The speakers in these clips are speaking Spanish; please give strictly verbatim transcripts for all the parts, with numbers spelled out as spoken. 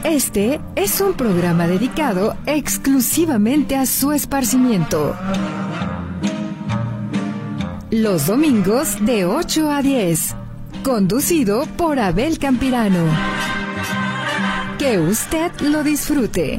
Este es un programa dedicado exclusivamente a su esparcimiento. Los domingos de ocho a diez. Conducido por Abel Campirano. Que usted lo disfrute.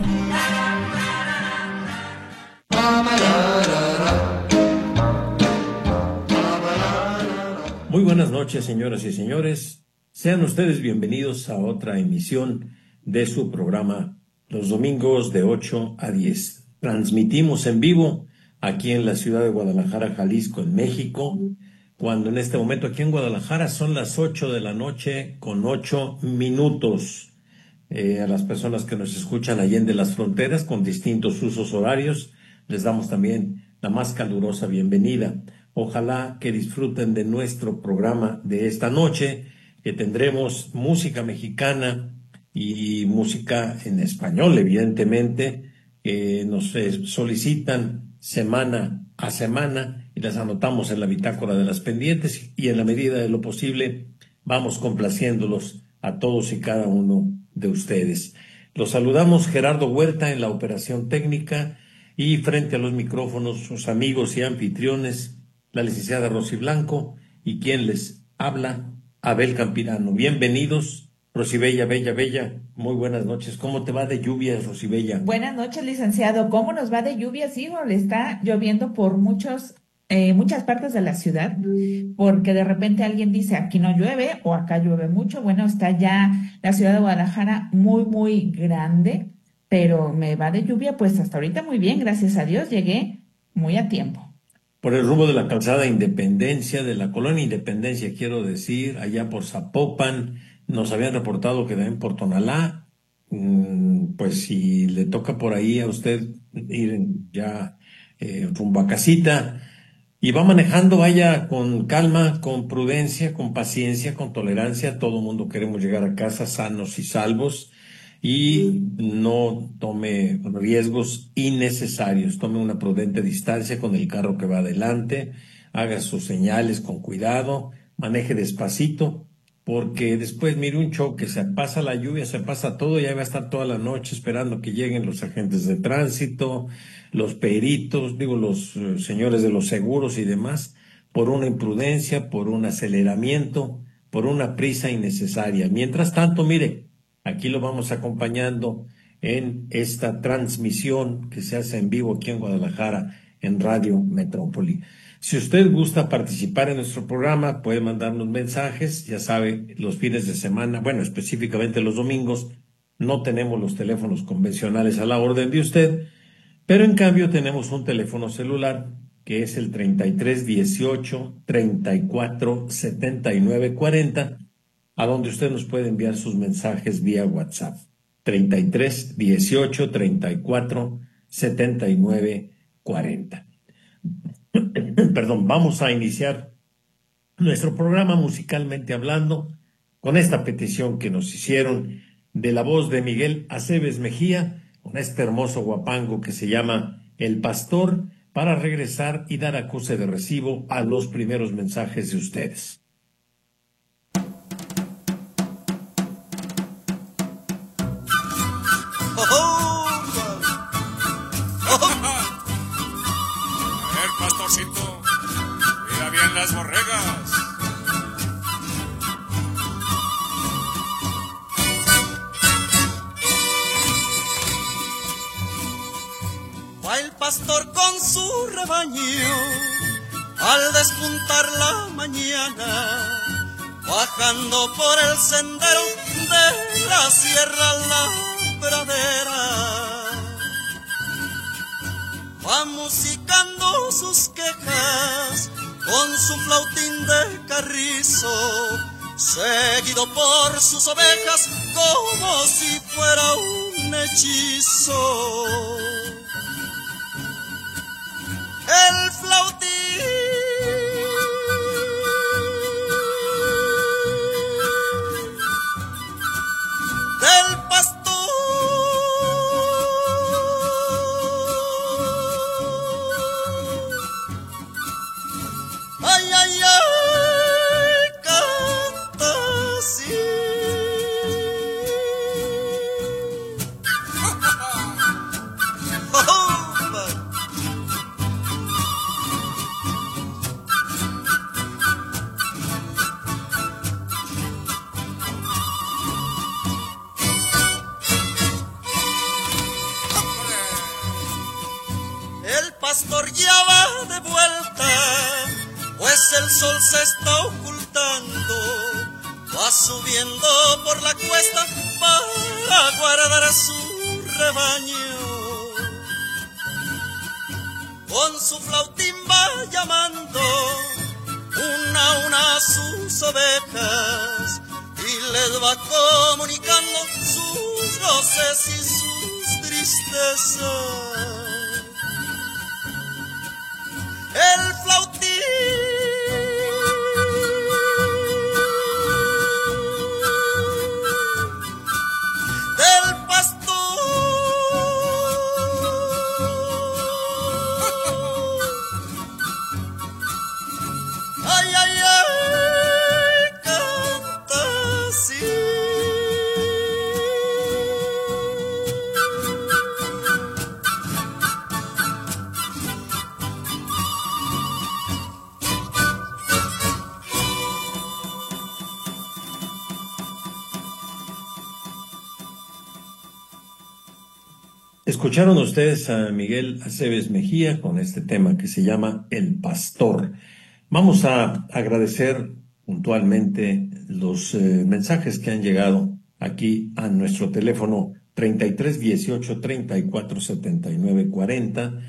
Muy buenas noches, señoras y señores. Sean ustedes bienvenidos a otra emisión de su programa los domingos de ocho a diez. Transmitimos en vivo aquí en la ciudad de Guadalajara, Jalisco, en México, cuando en este momento aquí en Guadalajara son las ocho de la noche con ocho minutos. Eh, a las personas que nos escuchan allende las fronteras con distintos usos horarios, les damos también la más calurosa bienvenida. Ojalá que disfruten de nuestro programa de esta noche, que tendremos música mexicana y música en español, evidentemente, que nos eh, solicitan semana a semana y las anotamos en la bitácora de las pendientes, y en la medida de lo posible vamos complaciéndolos a todos y cada uno de ustedes. Los saludamos Gerardo Huerta en la operación técnica, y frente a los micrófonos sus amigos y anfitriones, la licenciada Rosy Blanco y quien les habla, Abel Campirano. Bienvenidos. Rosy Bella, Bella, Bella, muy buenas noches. ¿Cómo te va de lluvias, Rosy Bella? Buenas noches, licenciado. ¿Cómo nos va de lluvias? Sí, le está lloviendo por muchos, eh, muchas partes de la ciudad, porque de repente alguien dice aquí no llueve o acá llueve mucho. Bueno, está ya la ciudad de Guadalajara muy, muy grande, pero me va de lluvia pues hasta ahorita muy bien, gracias a Dios, llegué muy a tiempo. Por el rumbo de la calzada Independencia, de la colonia Independencia, quiero decir, allá por Zapopan, nos habían reportado que también por Tonalá, pues si le toca por ahí a usted ir ya eh, rumbo a casita y va manejando, vaya con calma, con prudencia, con paciencia, con tolerancia. Todo el mundo queremos llegar a casa sanos y salvos, y no tome riesgos innecesarios. Tome una prudente distancia con el carro que va adelante, haga sus señales con cuidado, maneje despacito, porque después, mire, un choque, se pasa la lluvia, se pasa todo, ya va a estar toda la noche esperando que lleguen los agentes de tránsito, los peritos, digo, los eh, señores de los seguros y demás, por una imprudencia, por un aceleramiento, por una prisa innecesaria. Mientras tanto, mire, aquí lo vamos acompañando en esta transmisión que se hace en vivo aquí en Guadalajara, en Radio Metrópoli. Si usted gusta participar en nuestro programa, puede mandarnos mensajes. Ya sabe, los fines de semana, bueno, específicamente los domingos, no tenemos los teléfonos convencionales a la orden de usted, pero en cambio tenemos un teléfono celular que es el treinta y tres dieciocho treinta y cuatro setenta y nueve cuarenta, a donde usted nos puede enviar sus mensajes vía WhatsApp. treinta y tres dieciocho treinta y cuatro setenta y nueve cuarenta. Perdón, vamos a iniciar nuestro programa musicalmente hablando con esta petición que nos hicieron de la voz de Miguel Aceves Mejía, con este hermoso guapango que se llama El Pastor, para regresar y dar acuse de recibo a los primeros mensajes de ustedes. Pastorcito, mira bien las borregas. Va el pastor con su rebaño al despuntar la mañana, bajando por el sendero de la sierra a la pradera. Va musicando sus quejas con su flautín de carrizo, seguido por sus ovejas como si fuera un hechizo. El flautín del pastor el sol se está ocultando, va subiendo por la cuesta para guardar a su rebaño. Con su flautín va llamando una a una sus ovejas y les va comunicando sus goces y sus tristezas. El flautín del pastor, ay, ay, ay, canta así. Escucharon ustedes a Miguel Aceves Mejía con este tema que se llama El Pastor. Vamos a agradecer puntualmente los eh, mensajes que han llegado aquí a nuestro teléfono treinta y tres dieciocho treinta y cuatro setenta y nueve cuarenta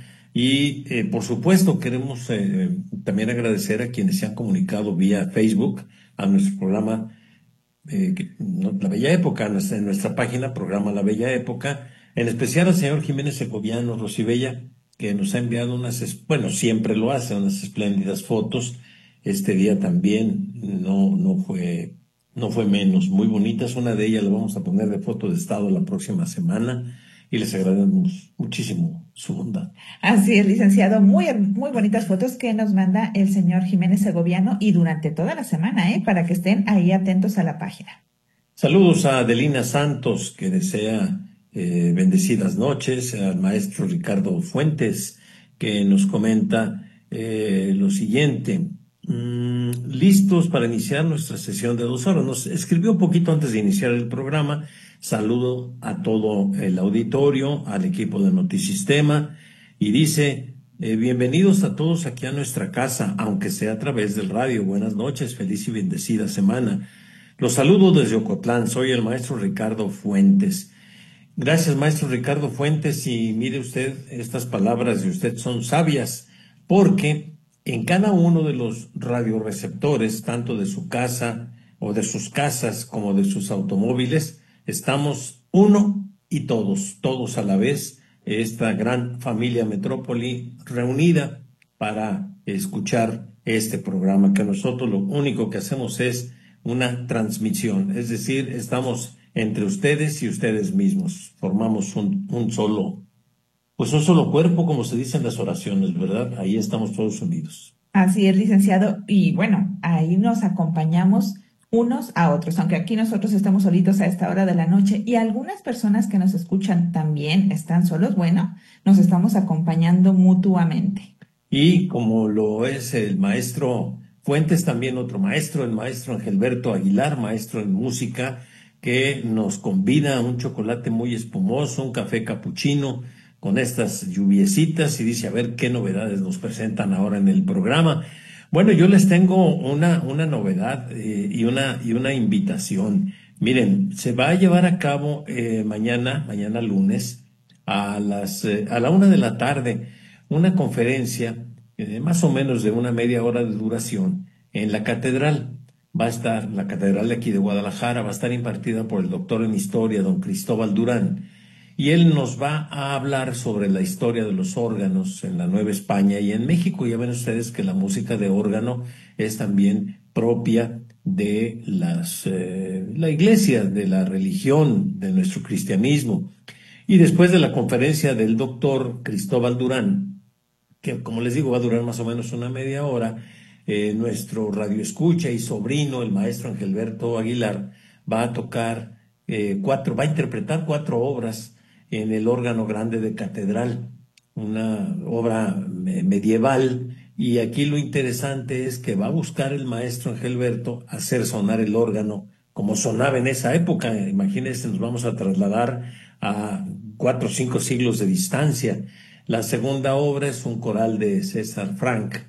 y eh, por supuesto queremos eh, también agradecer a quienes se han comunicado vía Facebook a nuestro programa eh, que, no, La Bella Época, en nuestra, en nuestra página, programa La Bella Época. En especial al señor Jiménez Segoviano Rosibella, que nos ha enviado unas, bueno, siempre lo hace, unas espléndidas fotos. Este día también no, no fue, no fue menos, muy bonitas. Una de ellas la vamos a poner de foto de estado la próxima semana y les agradecemos muchísimo su bondad. Así es, licenciado, muy, muy bonitas fotos que nos manda el señor Jiménez Segoviano y durante toda la semana, ¿eh? Para que estén ahí atentos a la página. Saludos a Adelina Santos, que desea Eh, bendecidas noches, al maestro Ricardo Fuentes, que nos comenta eh, lo siguiente: mm, listos para iniciar nuestra sesión de dos horas. Nos escribió un poquito antes de iniciar el programa. Saludo a todo el auditorio, al equipo de Notisistema, y dice: eh, bienvenidos a todos aquí a nuestra casa, aunque sea a través del radio. Buenas noches, feliz y bendecida semana. Los saludo desde Ocotlán, soy el maestro Ricardo Fuentes. Gracias, maestro Ricardo Fuentes, y mire usted, estas palabras de usted son sabias, porque en cada uno de los radioreceptores, tanto de su casa o de sus casas como de sus automóviles, estamos uno y todos, todos a la vez, esta gran familia Metrópoli reunida para escuchar este programa, que nosotros lo único que hacemos es una transmisión, es decir, estamos entre ustedes y ustedes mismos. Formamos un, un solo, pues un solo cuerpo, como se dice en las oraciones, ¿verdad? Ahí estamos todos unidos. Así es, licenciado. Y bueno, ahí nos acompañamos unos a otros, aunque aquí nosotros estamos solitos a esta hora de la noche y algunas personas que nos escuchan también están solos, bueno, nos estamos acompañando mutuamente. Y como lo es el maestro Fuentes, también otro maestro, el maestro Angelberto Aguilar, maestro en música, que nos convida a un chocolate muy espumoso, un café capuchino con estas lluviecitas, y dice a ver qué novedades nos presentan ahora en el programa. Bueno, yo les tengo una, una novedad eh, y, una, y una invitación. Miren, se va a llevar a cabo eh, mañana, mañana lunes, a, las, eh, a la una de la tarde, una conferencia eh, más o menos de una media hora de duración en la catedral. Va a estar, la catedral de aquí de Guadalajara, va a estar impartida por el doctor en historia, don Cristóbal Durán, y él nos va a hablar sobre la historia de los órganos en la Nueva España y en México. Ya ven ustedes que la música de órgano es también propia de las, eh, la iglesia, de la religión, de nuestro cristianismo. Y después de la conferencia del doctor Cristóbal Durán, que como les digo va a durar más o menos una media hora, Eh, nuestro radioescucha y sobrino, el maestro Angelberto Aguilar, va a tocar eh, cuatro, va a interpretar cuatro obras en el órgano grande de catedral, una obra eh, medieval, y aquí lo interesante es que va a buscar el maestro Angelberto hacer sonar el órgano como sonaba en esa época. Imagínense, nos vamos a trasladar a cuatro o cinco siglos de distancia. La segunda obra es un coral de César Frank,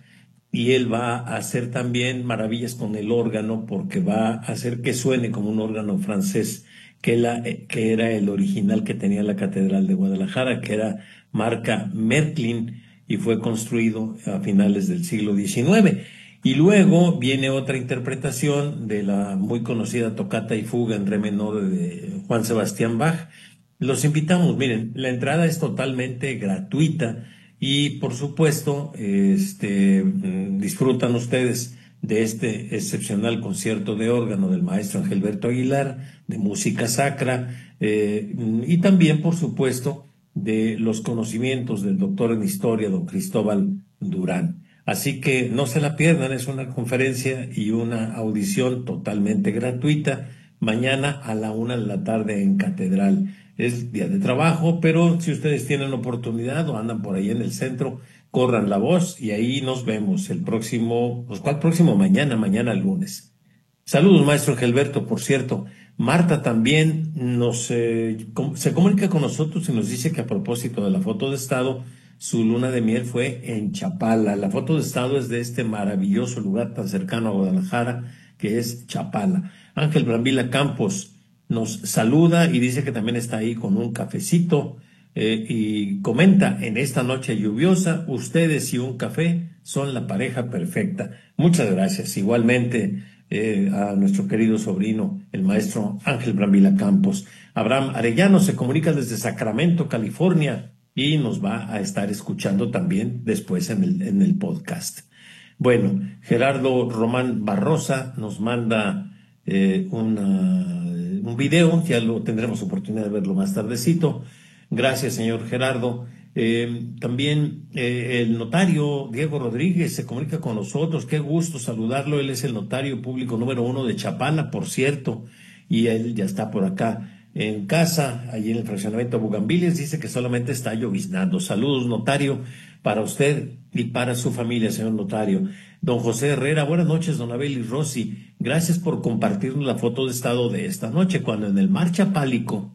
y él va a hacer también maravillas con el órgano, porque va a hacer que suene como un órgano francés, que, la, que era el original que tenía la Catedral de Guadalajara, que era marca Märklin, y fue construido a finales del siglo diecinueve. Y luego viene otra interpretación de la muy conocida Tocata y Fuga en re menor de Juan Sebastián Bach. Los invitamos, miren, la entrada es totalmente gratuita y por supuesto este, disfrutan ustedes de este excepcional concierto de órgano del maestro Angelberto Aguilar, de música sacra, eh, y también por supuesto de los conocimientos del doctor en historia, don Cristóbal Durán. Así que no se la pierdan, es una conferencia y una audición totalmente gratuita, mañana a la una de la tarde en Catedral. Es día de trabajo, pero si ustedes tienen oportunidad o andan por ahí en el centro, corran la voz y ahí nos vemos el próximo, pues ¿cuál próximo? Mañana, mañana lunes. Saludos, maestro Angelberto, por cierto. Marta también nos eh, com- se comunica con nosotros y nos dice que a propósito de la foto de estado, su luna de miel fue en Chapala. La foto de estado es de este maravilloso lugar tan cercano a Guadalajara que es Chapala. Ángel Brambila Campos nos saluda y dice que también está ahí con un cafecito eh, y comenta: en esta noche lluviosa, ustedes y un café son la pareja perfecta. Muchas gracias. Igualmente eh, a nuestro querido sobrino, el maestro Ángel Brambila Campos. Abraham Arellano se comunica desde Sacramento, California, y nos va a estar escuchando también después en el, en el podcast. Bueno, Gerardo Román Barrosa nos manda eh, una, un video, ya lo tendremos oportunidad de verlo más tardecito. Gracias, señor Gerardo. Eh, también eh, el notario Diego Rodríguez se comunica con nosotros. Qué gusto saludarlo. Él es el notario público número uno de Chapala, por cierto, y él ya está por acá en casa, allí en el fraccionamiento Bugambilias. Dice que solamente está lloviznando. Saludos, notario, para usted y para su familia, señor notario. Don José Herrera, buenas noches, don Abel y Rosy. Gracias por compartirnos la foto de estado de esta noche, cuando en el mar Chapálico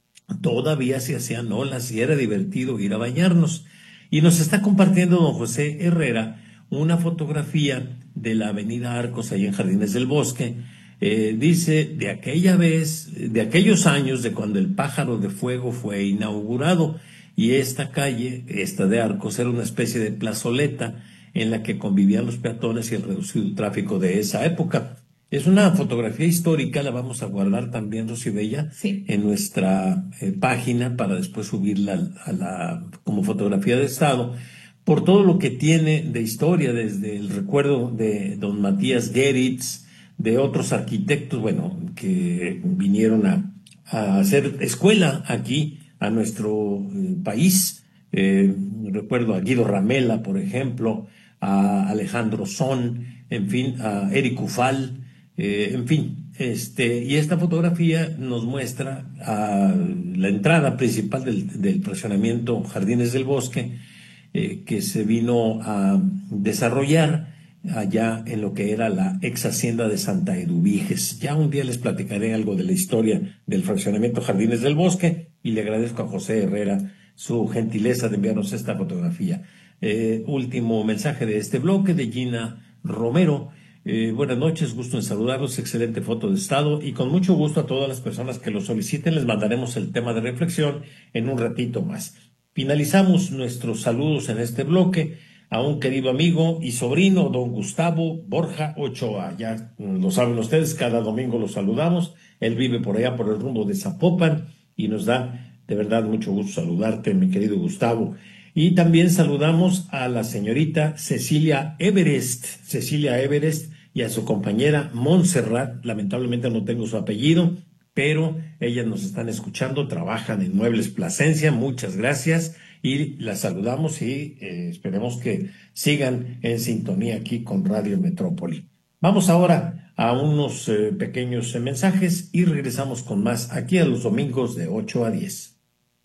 todavía se hacían olas y era divertido ir a bañarnos. Y nos está compartiendo don José Herrera una fotografía de la avenida Arcos, ahí en Jardines del Bosque. Eh, dice, de aquella vez, de aquellos años, de cuando el Pájaro de Fuego fue inaugurado, y esta calle, esta de Arcos, era una especie de plazoleta en la que convivían los peatones y el reducido tráfico de esa época. Es una fotografía histórica, la vamos a guardar también, Rosy Bella, sí, en nuestra eh, página para después subirla a la, como fotografía de estado, por todo lo que tiene de historia, desde el recuerdo de don Matías Geritz, de otros arquitectos, bueno, que vinieron a, a hacer escuela aquí a nuestro eh, país. Eh, recuerdo a Guido Ramela, por ejemplo, a Alejandro Son, en fin, a Eric Ufal, eh, en fin. Este, y esta fotografía nos muestra a la entrada principal del, del fraccionamiento Jardines del Bosque, eh, que se vino a desarrollar allá en lo que era la ex hacienda de Santa Eduviges. Ya un día les platicaré algo de la historia del fraccionamiento Jardines del Bosque, y le agradezco a José Herrera su gentileza de enviarnos esta fotografía. Eh, último mensaje de este bloque de Gina Romero. Eh, buenas noches, gusto en saludarlos, excelente foto de estado, y con mucho gusto a todas las personas que lo soliciten les mandaremos el tema de reflexión en un ratito más. Finalizamos nuestros saludos en este bloque a un querido amigo y sobrino, don Gustavo Borja Ochoa. Ya lo saben ustedes, cada domingo lo saludamos. Él vive por allá por el rumbo de Zapopan y nos da de verdad mucho gusto saludarte, mi querido Gustavo. Y también saludamos a la señorita Cecilia Everest, Cecilia Everest y a su compañera Montserrat. Lamentablemente no tengo su apellido, pero ellas nos están escuchando, trabajan en Muebles Plasencia. Muchas gracias. Y las saludamos y eh, esperemos que sigan en sintonía aquí con Radio Metrópoli. Vamos ahora a unos eh, pequeños eh, mensajes y regresamos con más aquí a los domingos de ocho a diez.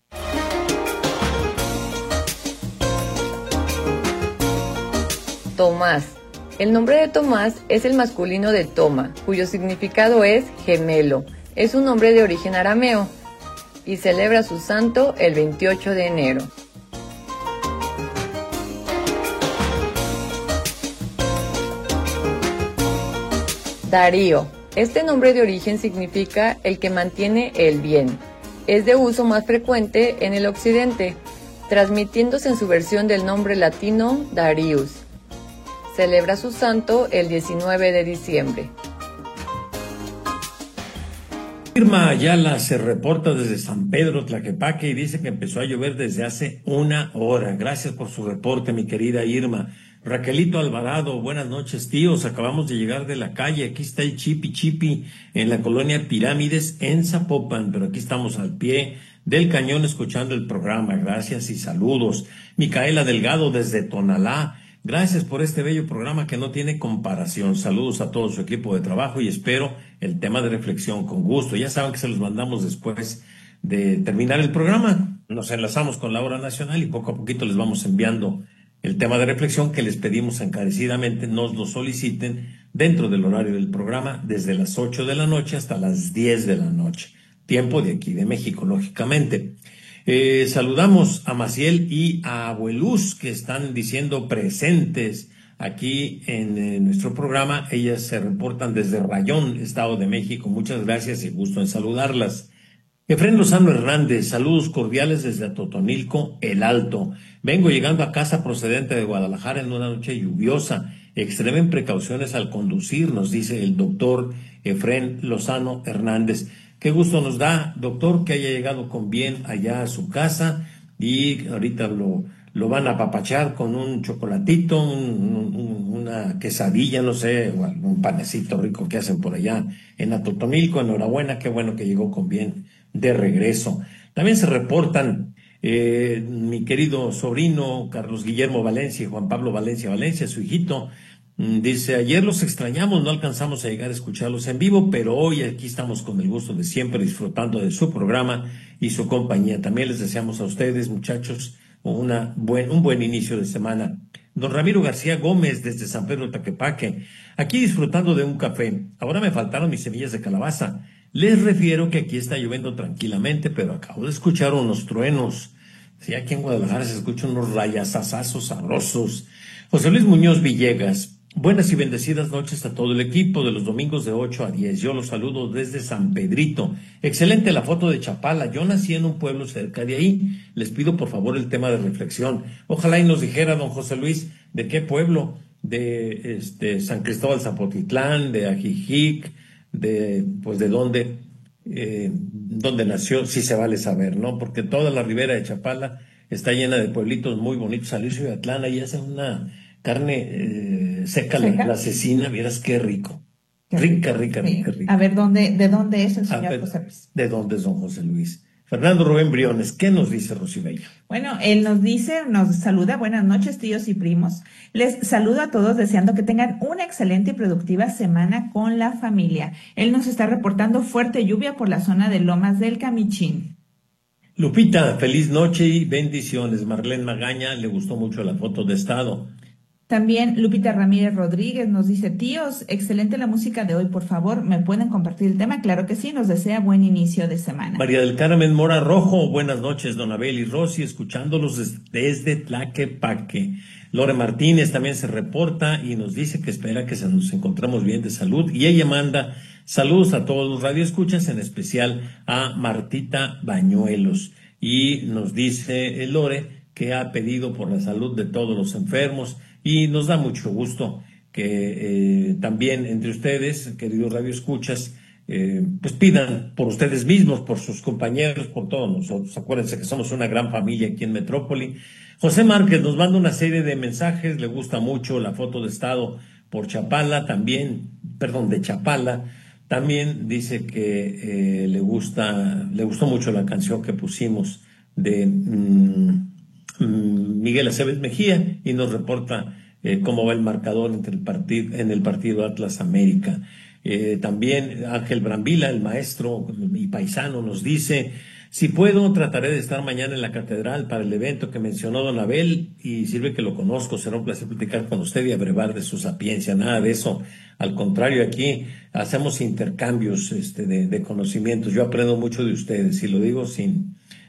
Tomás. El nombre de Tomás es el masculino de Toma, cuyo significado es gemelo. Es un nombre de origen arameo y celebra su santo el veintiocho de enero. Darío. Este nombre de origen significa el que mantiene el bien. Es de uso más frecuente en el occidente, transmitiéndose en su versión del nombre latino Darius. Celebra su santo el diecinueve de diciembre. Irma Ayala se reporta desde San Pedro, Tlaquepaque, y dice que empezó a llover desde hace una hora. Gracias por su reporte, mi querida Irma. Raquelito Alvarado, buenas noches, tíos. Acabamos de llegar de la calle. Aquí está el Chipi Chipi en la colonia Pirámides en Zapopan, pero aquí estamos al pie del cañón escuchando el programa. Gracias y saludos. Micaela Delgado desde Tonalá. Gracias por este bello programa que no tiene comparación. Saludos a todo su equipo de trabajo y espero el tema de reflexión con gusto. Ya saben que se los mandamos después de terminar el programa. Nos enlazamos con la hora nacional y poco a poquito les vamos enviando el tema de reflexión que les pedimos encarecidamente nos lo soliciten dentro del horario del programa desde las ocho de la noche hasta las diez de la noche. Tiempo de aquí de México, lógicamente. Eh, saludamos a Maciel y a Abueluz que están diciendo presentes aquí en eh, nuestro programa. Ellas se reportan desde Rayón, Estado de México. Muchas gracias y gusto en saludarlas. Efrén Lozano Hernández, saludos cordiales desde Atotonilco, El Alto. Vengo llegando a casa procedente de Guadalajara en una noche lluviosa. Extremen precauciones al conducir, nos dice el doctor Efrén Lozano Hernández. Qué gusto nos da, doctor, que haya llegado con bien allá a su casa y ahorita lo, lo van a apapachar con un chocolatito, un, un, una quesadilla, no sé, o un panecito rico que hacen por allá en Atotonilco. Enhorabuena, qué bueno que llegó con bien de regreso. También se reportan eh, mi querido sobrino Carlos Guillermo Valencia y Juan Pablo Valencia Valencia, su hijito. Dice, ayer los extrañamos, no alcanzamos a llegar a escucharlos en vivo, pero hoy aquí estamos con el gusto de siempre disfrutando de su programa y su compañía. También les deseamos a ustedes, muchachos, una buen, un buen inicio de semana. Don Ramiro García Gómez desde San Pedro Taquepaque, aquí disfrutando de un café. Ahora me faltaron mis semillas de calabaza. Les refiero que aquí está lloviendo tranquilamente, pero acabo de escuchar unos truenos. Sí, aquí en Guadalajara se escuchan unos rayasazazos sabrosos. José Luis Muñoz Villegas. Buenas y bendecidas noches a todo el equipo de los domingos de ocho a diez. Yo los saludo desde San Pedrito. Excelente la foto de Chapala. Yo nací en un pueblo cerca de ahí. Les pido por favor el tema de reflexión. Ojalá y nos dijera don José Luis de qué pueblo, de este San Cristóbal Zapotitlán, de Ajijic, de pues de dónde, eh, dónde nació, si se vale saber, ¿no? Porque toda la ribera de Chapala está llena de pueblitos muy bonitos. Salirse de Atlán, ahí hacen una carne eh, seca, ¿Seca? La, la cecina, vieras qué rico. Qué rica, rica, sí. rica, rica. A ver, ¿dónde, ¿de dónde es el señor ver, José Luis? ¿De dónde es don José Luis? Fernando Rubén Briones, ¿qué nos dice Rosy Bello? Bueno, él nos dice, nos saluda, buenas noches tíos y primos. Les saludo a todos deseando que tengan una excelente y productiva semana con la familia. Él nos está reportando fuerte lluvia por la zona de Lomas del Camichín. Lupita, feliz noche y bendiciones. Marlene Magaña, le gustó mucho la foto de estado. También Lupita Ramírez Rodríguez nos dice, tíos, excelente la música de hoy, por favor, ¿me pueden compartir el tema? Claro que sí, nos desea buen inicio de semana. María del Carmen Mora Rojo, buenas noches, don Abel y Rosy, escuchándolos des- desde Tlaquepaque. Lore Martínez también se reporta y nos dice que espera que se nos encontremos bien de salud y ella manda saludos a todos los radioescuchas, en especial a Martita Bañuelos, y nos dice el Lore que ha pedido por la salud de todos los enfermos. Y nos da mucho gusto que eh, también entre ustedes, queridos radioescuchas, eh, pues pidan por ustedes mismos, por sus compañeros, por todos nosotros. Acuérdense que somos una gran familia aquí en Metrópoli. José Márquez nos manda una serie de mensajes, le gusta mucho la foto de estado por Chapala, también, perdón, de Chapala. También dice que eh, le gusta, le gustó mucho la canción que pusimos de Mmm, Miguel Aceves Mejía y nos reporta eh, cómo va el marcador entre el partido, en el partido Atlas América. Eh, también Ángel Brambila, el maestro y paisano, nos dice, si puedo, trataré de estar mañana en la catedral para el evento que mencionó don Abel y sirve que lo conozco, será un placer platicar con usted y abrevar de su sapiencia. Nada de eso, al contrario, aquí hacemos intercambios este, de, de conocimientos. Yo aprendo mucho de ustedes y lo digo sin...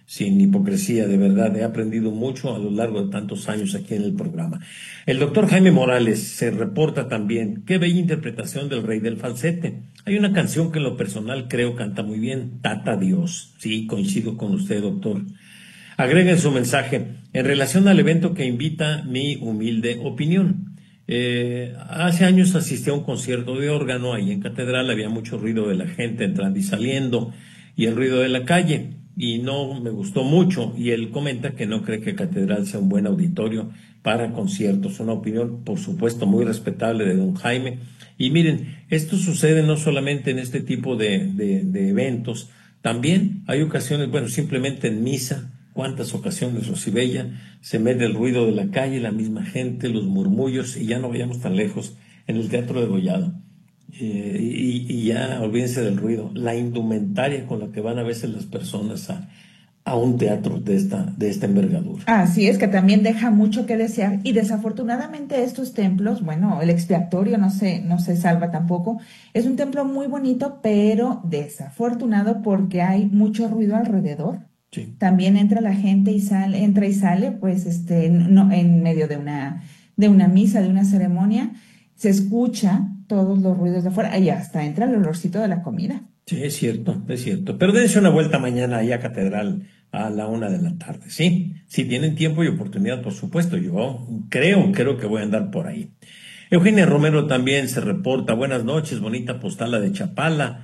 sin hipocresía, de verdad, he aprendido mucho a lo largo de tantos años aquí en el programa. El doctor Jaime Morales se reporta también, qué bella interpretación del Rey del Falsete. Hay una canción que en lo personal creo canta muy bien, Tata Dios. Sí, coincido con usted, doctor. Agrega en su mensaje, en relación al evento que invita mi humilde opinión. Eh, hace años asistí a un concierto de órgano ahí en Catedral, había mucho ruido de la gente entrando y saliendo y el ruido de la calle y no me gustó mucho, y él comenta que no cree que Catedral sea un buen auditorio para conciertos. Una opinión, por supuesto, muy respetable de don Jaime. Y miren, esto sucede no solamente en este tipo de, de, de eventos, también hay ocasiones, bueno, simplemente en misa. ¿Cuántas ocasiones, Rosibella, se mete el ruido de la calle, la misma gente, los murmullos, y ya no vayamos tan lejos, en el Teatro Degollado? Eh, y, y ya olvídense del ruido, la indumentaria con la que van a veces las personas a, a un teatro de esta, de esta envergadura. Así es, que también deja mucho que desear, y desafortunadamente estos templos, bueno, el expiatorio no se, no se salva tampoco, es un templo muy bonito, pero desafortunado porque hay mucho ruido alrededor. Sí. También entra la gente y sale, entra y sale, pues, este, no, en medio de una, de una misa, de una ceremonia, se escucha todos los ruidos de afuera y hasta entra el olorcito de la comida. Sí, es cierto, es cierto. Pero dense una vuelta mañana ahí a Catedral a la una de la tarde, ¿sí? Si tienen tiempo y oportunidad, por supuesto. Yo creo, creo que voy a andar por ahí. Eugenia Romero también se reporta. Buenas noches, bonita postala de Chapala.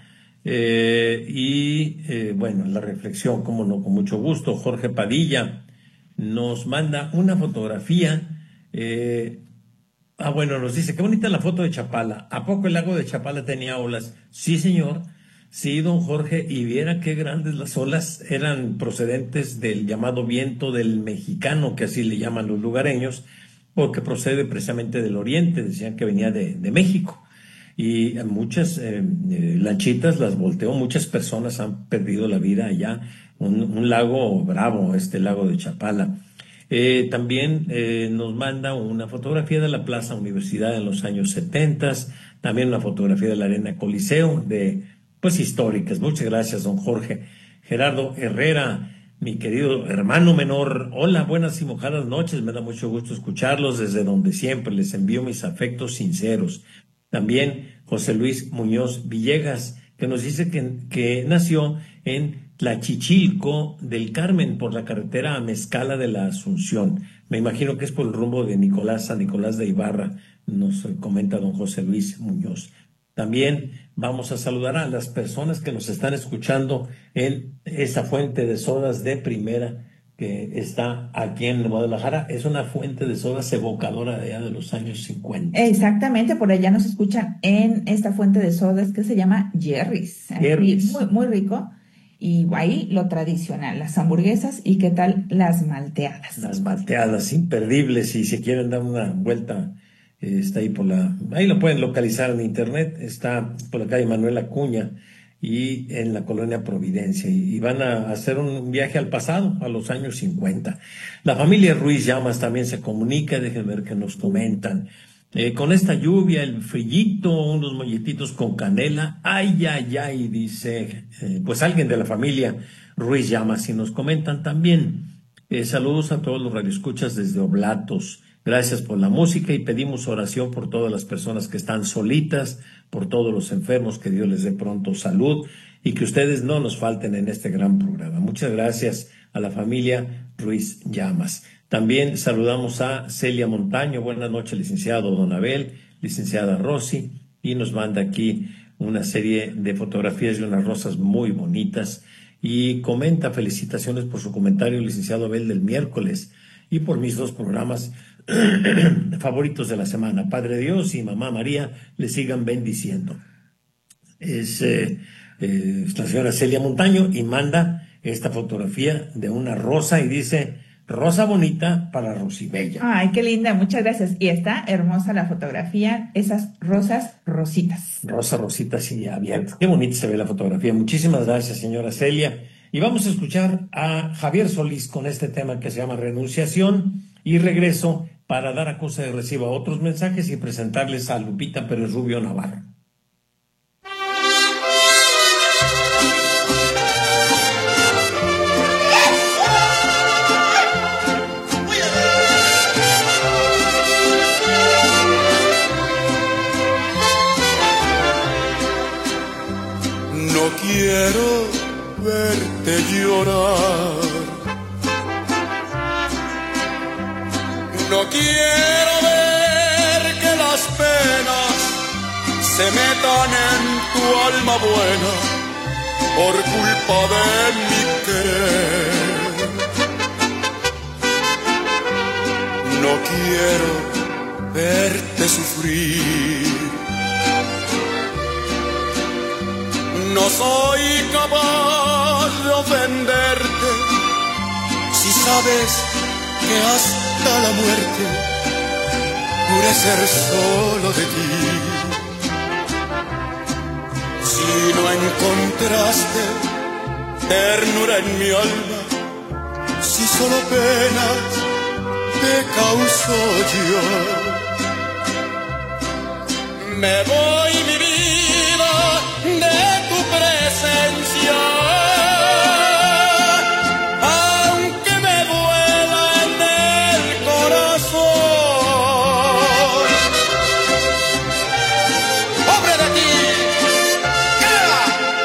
Eh, y eh, bueno, la reflexión, cómo no, con mucho gusto. Jorge Padilla nos manda una fotografía. Eh, ah, bueno, nos dice, qué bonita la foto de Chapala. ¿A poco el lago de Chapala tenía olas? Sí, señor. Sí, don Jorge, y viera qué grandes las olas, eran procedentes del llamado viento del mexicano, que así le llaman los lugareños, porque procede precisamente del oriente, decían que venía de, de México. Y muchas eh, eh, lanchitas las volteó, muchas personas han perdido la vida allá, un, un lago bravo, este lago de Chapala. Eh, también eh, nos manda una fotografía de la Plaza Universidad en los años setenta, también una fotografía de la Arena Coliseo, de pues históricas. Muchas gracias, don Jorge. Gerardo Herrera, mi querido hermano menor, hola, buenas y mojadas noches, me da mucho gusto escucharlos desde donde siempre, les envío mis afectos sinceros. También José Luis Muñoz Villegas, que nos dice que, que nació en Tlachichilco del Carmen, por la carretera a Mezcala de la Asunción. Me imagino que es por el rumbo de Nicolás, San Nicolás de Ibarra, nos comenta don José Luis Muñoz. También vamos a saludar a las personas que nos están escuchando en esa fuente de sodas de primera que está aquí en Guadalajara. Es una fuente de sodas evocadora de allá de los años cincuenta. Exactamente, por allá nos escuchan en esta fuente de sodas que se llama Jerry's. Jerry's. Muy, muy rico. Y ahí lo tradicional, las hamburguesas y qué tal las malteadas. Las malteadas, imperdibles. Y si quieren dar una vuelta, eh, está ahí por la... Ahí lo pueden localizar en internet. Está por la calle Manuel Acuña y en la colonia Providencia, y van a hacer un viaje al pasado, a los años cincuenta. La familia Ruiz Llamas también se comunica, déjenme ver qué nos comentan. Eh, con esta lluvia, el frillito, unos molletitos con canela, ay, ay, ay, dice, eh, pues alguien de la familia Ruiz Llamas, y nos comentan también. Eh, saludos a todos los radioescuchas desde Oblatos. Gracias por la música y pedimos oración por todas las personas que están solitas, por todos los enfermos, que Dios les dé pronto salud y que ustedes no nos falten en este gran programa. Muchas gracias a la familia Ruiz Llamas. También saludamos a Celia Montaño. Buenas noches, licenciado Don Abel, licenciada Rosy, y nos manda aquí una serie de fotografías de unas rosas muy bonitas y comenta felicitaciones por su comentario, licenciado Abel, del miércoles y por mis dos programas favoritos de la semana. Padre Dios y Mamá María le sigan bendiciendo. Es, eh, eh, es la señora Celia Montaño y manda esta fotografía de una rosa y dice: rosa bonita para Rosibella. Ay, qué linda, muchas gracias. Y está hermosa la fotografía, esas rosas rositas. Rosa rositas y abiertas. Qué bonita se ve la fotografía. Muchísimas gracias, señora Celia. Y vamos a escuchar a Javier Solís con este tema que se llama Renunciación, y regreso para dar acusa de recibo a otros mensajes y presentarles a Lupita Pérez Rubio Navarro. quiero verte llorar. No quiero ver que las penas se metan en tu alma buena por culpa de mi querer. No quiero verte sufrir. No soy capaz de ofenderte si sabes que hasta la muerte juré ser solo de ti. Si no encontraste ternura en mi alma, si solo penas te causo yo, me voy mi vida de tu presencia, aunque me duela en el corazón. ¡Pobre de ti! ¡Queda!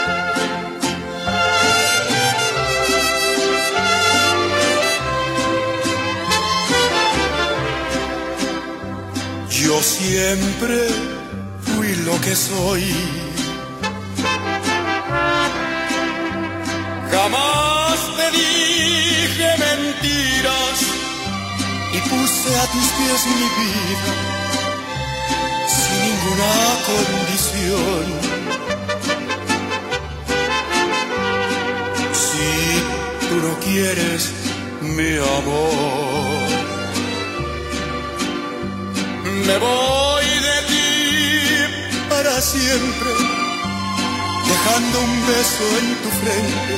Yo siempre fui lo que soy. Jamás te dije mentiras y puse a tus pies mi vida sin ninguna condición. Si tú no quieres mi amor, me voy de ti para siempre, dejando un beso en tu frente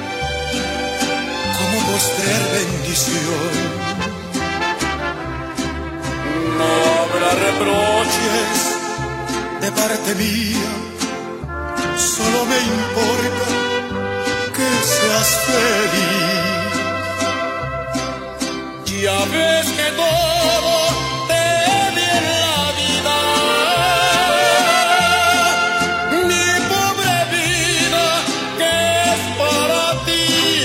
como postrer bendición. No habrá reproches de parte mía, solo me importa que seas feliz. Ya ves que todo te di en la vida, mi pobre vida que es para ti.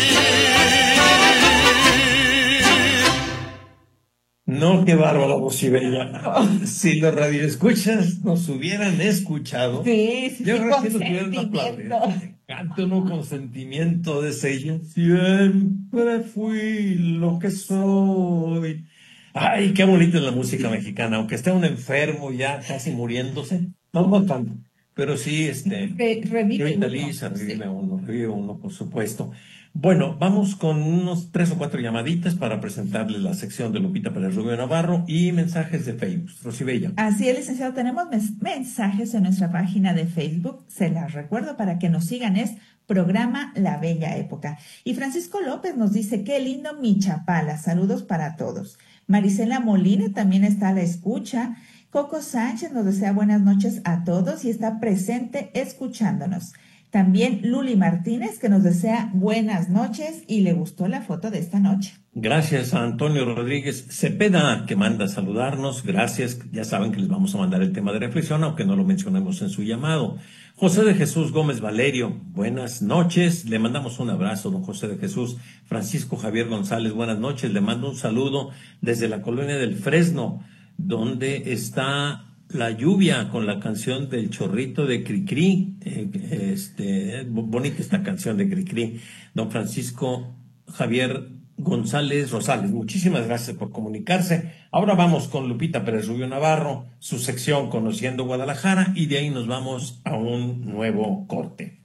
No, qué bárbaro, Vocibella. Si los radioescuchas nos hubieran escuchado, Sí, sí, yo sí, creo que nos hubieran consentimiento. aplaudido. Canto uno con sentimiento de sello. Siempre fui lo que soy. Ay, qué bonita es la música mexicana, aunque esté uno enfermo ya casi muriéndose, no, no tanto, pero sí, este, Re- revive revitaliza, uno, revive sí. uno, revive uno, por supuesto. Bueno, vamos con unos tres o cuatro llamaditas para presentarles la sección de Lupita Pérez Rubio Navarro y mensajes de Facebook. Rosibella. Así es, licenciado, tenemos mes- mensajes en nuestra página de Facebook, se las recuerdo para que nos sigan, es Programa La Bella Época. Y Francisco López nos dice, qué lindo mi Chapala, saludos para todos. Marisela Molina también está a la escucha. Coco Sánchez nos desea buenas noches a todos y está presente escuchándonos. También Luli Martínez, que nos desea buenas noches y le gustó la foto de esta noche. Gracias a Antonio Rodríguez Cepeda, que manda a saludarnos. Gracias. Ya saben que les vamos a mandar el tema de reflexión, aunque no lo mencionemos en su llamado. José de Jesús Gómez Valerio, buenas noches. Le mandamos un abrazo, don José de Jesús. Francisco Javier González, buenas noches. Le mando un saludo desde la colonia del Fresno, donde está la lluvia con la canción del chorrito de Cricri. Eh, este, bonita esta canción de Cricri. Don Francisco Javier González Rosales, muchísimas gracias por comunicarse. Ahora vamos con Lupita Pérez Rubio Navarro, su sección Conociendo Guadalajara, y de ahí nos vamos a un nuevo corte.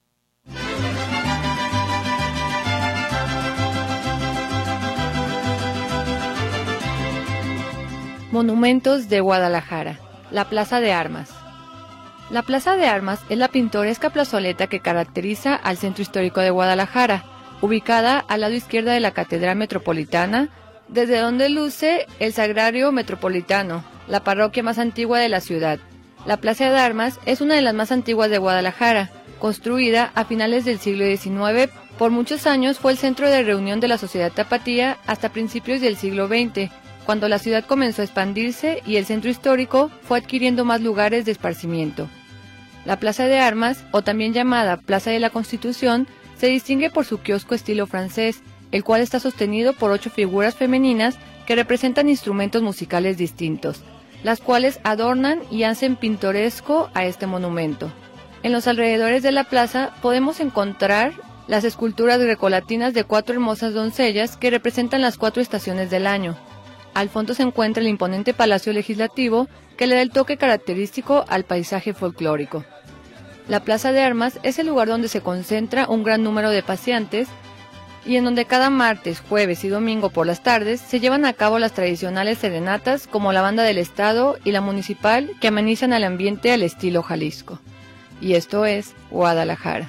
Monumentos de Guadalajara. La Plaza de Armas. La Plaza de Armas es la pintoresca plazoleta que caracteriza al centro histórico de Guadalajara, ubicada al lado izquierdo de la Catedral Metropolitana, desde donde luce el Sagrario Metropolitano, la parroquia más antigua de la ciudad. La Plaza de Armas es una de las más antiguas de Guadalajara, construida a finales del siglo diecinueve. Por muchos años fue el centro de reunión de la sociedad tapatía hasta principios del siglo veinte, cuando la ciudad comenzó a expandirse y el centro histórico fue adquiriendo más lugares de esparcimiento. La Plaza de Armas, o también llamada Plaza de la Constitución, se distingue por su kiosco estilo francés, el cual está sostenido por ocho figuras femeninas que representan instrumentos musicales distintos, las cuales adornan y hacen pintoresco a este monumento. En los alrededores de la plaza podemos encontrar las esculturas grecolatinas de cuatro hermosas doncellas que representan las cuatro estaciones del año. Al fondo se encuentra el imponente Palacio Legislativo que le da el toque característico al paisaje folclórico. La Plaza de Armas es el lugar donde se concentra un gran número de paseantes y en donde cada martes, jueves y domingo por las tardes se llevan a cabo las tradicionales serenatas como la banda del estado y la municipal que amenizan el ambiente al estilo Jalisco. Y esto es Guadalajara.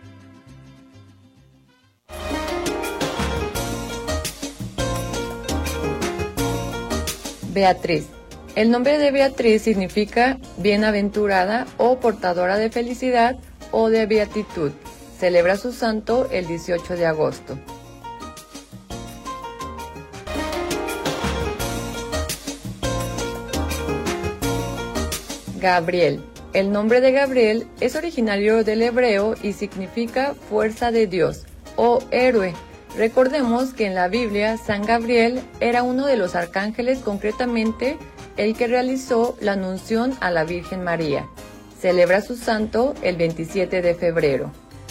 Beatriz. El nombre de Beatriz significa bienaventurada o portadora de felicidad o de beatitud. Celebra su santo el dieciocho de agosto. Gabriel. El nombre de Gabriel es originario del hebreo y significa fuerza de Dios o héroe. Recordemos que en la Biblia San Gabriel era uno de los arcángeles, concretamente el que realizó la anunciación a la Virgen María. Celebra su santo el veintisiete de febrero.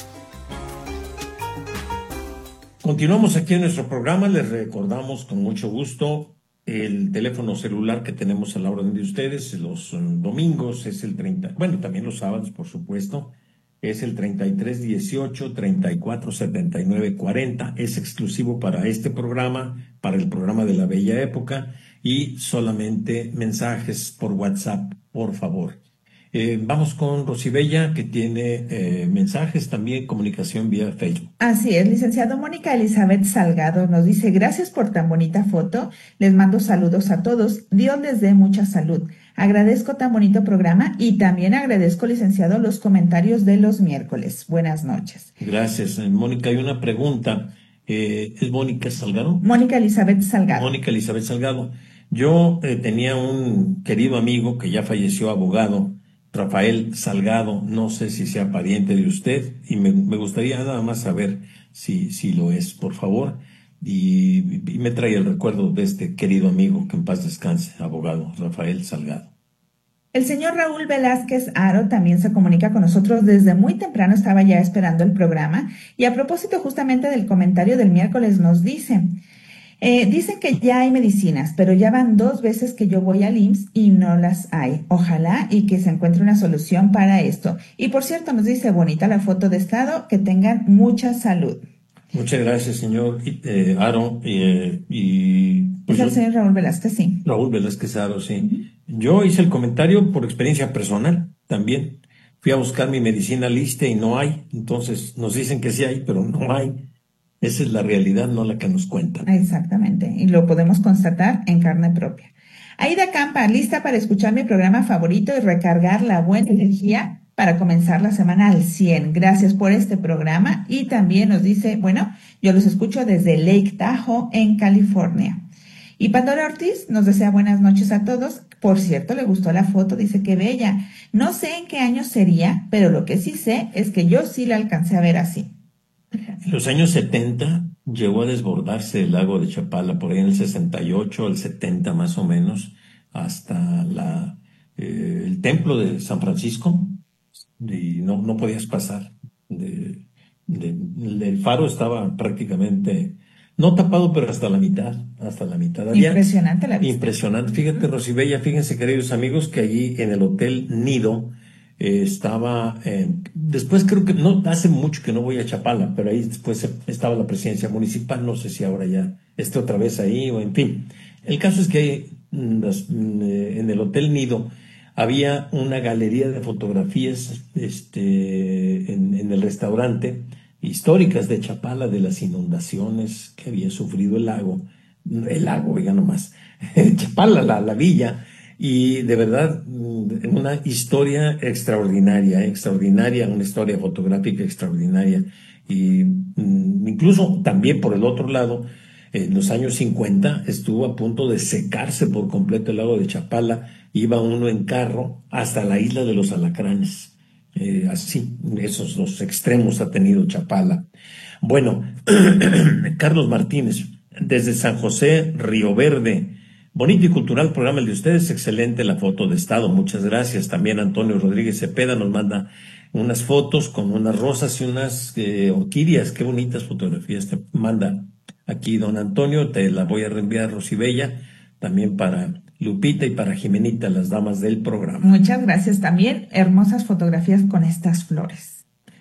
Continuamos aquí en nuestro programa. Les recordamos con mucho gusto el teléfono celular que tenemos a la orden de ustedes. Los um, domingos es el treinta, bueno, también los sábados, por supuesto, es el treinta y tres dieciocho treinta y cuatro setenta y nueve cuarenta. Es exclusivo para este programa, para el programa de la Bella Época, y solamente mensajes por WhatsApp, por favor. Eh, vamos con Rosibella, que tiene eh, mensajes, también comunicación vía Facebook. Así es, licenciado. Mónica Elizabeth Salgado nos dice: gracias por tan bonita foto, les mando saludos a todos, Dios les dé mucha salud. Agradezco tan bonito programa y también agradezco, licenciado, los comentarios de los miércoles. Buenas noches. Gracias, Mónica. Hay una pregunta. Eh, ¿Es Mónica Salgado? Mónica Elizabeth Salgado. Mónica Elizabeth Salgado. Yo eh, tenía un querido amigo que ya falleció, abogado, Rafael Salgado. No sé si sea pariente de usted y me, me gustaría nada más saber si, si lo es, por favor. Y, y me trae el recuerdo de este querido amigo, que en paz descanse, abogado Rafael Salgado. El señor Raúl Velázquez Aro también se comunica con nosotros desde muy temprano, estaba ya esperando el programa, y a propósito justamente del comentario del miércoles nos dice, eh, dicen que ya hay medicinas, pero ya van dos veces que yo voy al I M S S y no las hay. Ojalá y que se encuentre una solución para esto. Y por cierto, nos dice bonita la foto de estado, que tengan mucha salud. Muchas gracias, señor eh, Aro. Eh, y, pues es el yo, señor Raúl Velázquez, sí. Raúl Velázquez Aro, sí. Uh-huh. Yo hice el comentario por experiencia personal también. Fui a buscar mi medicina lista y no hay. Entonces nos dicen que sí hay, pero no hay. Esa es la realidad, no la que nos cuentan. Exactamente, y lo podemos constatar en carne propia. Aida Campa, lista para escuchar mi programa favorito y recargar la buena energía para comenzar la semana al cien. Gracias por este programa. Y también nos dice, bueno, yo los escucho desde Lake Tahoe, en California. Y Pandora Ortiz nos desea buenas noches a todos. Por cierto, le gustó la foto, dice que bella. No sé en qué año sería, pero lo que sí sé es que yo sí la alcancé a ver así. En los años setenta llegó a desbordarse el lago de Chapala, por ahí en el sesenta y ocho, el setenta más o menos, hasta la, eh, el templo de San Francisco. Y no, no podías pasar. De, de, de, el faro estaba prácticamente, no tapado, pero hasta la mitad, hasta la mitad. Había, impresionante la vista. Impresionante. Fíjate, Rosibella, fíjense, queridos amigos, que allí en el Hotel Nido eh, estaba, eh, después creo que, no, hace mucho que no voy a Chapala, pero ahí después estaba la presidencia municipal, no sé si ahora ya esté otra vez ahí, o en fin. El caso es que hay, en el Hotel Nido había una galería de fotografías este, en, en el restaurante, históricas de Chapala, de las inundaciones que había sufrido el lago, el lago, oiga nomás, Chapala, la, la villa, y de verdad, una historia extraordinaria, extraordinaria, una historia fotográfica extraordinaria, y incluso también por el otro lado, en los años cincuenta estuvo a punto de secarse por completo el lago de Chapala. Iba uno en carro hasta la isla de los Alacranes. Eh, así, esos dos extremos ha tenido Chapala. Bueno, Carlos Martínez, desde San José, Río Verde. Bonito y cultural programa el de ustedes, excelente la foto de estado, muchas gracias. También Antonio Rodríguez Cepeda nos manda unas fotos con unas rosas y unas eh, orquídeas, qué bonitas fotografías te manda aquí don Antonio, te la voy a reenviar, Rosibella, también para Lupita y para Jimenita, las damas del programa. Muchas gracias también, hermosas fotografías con estas flores.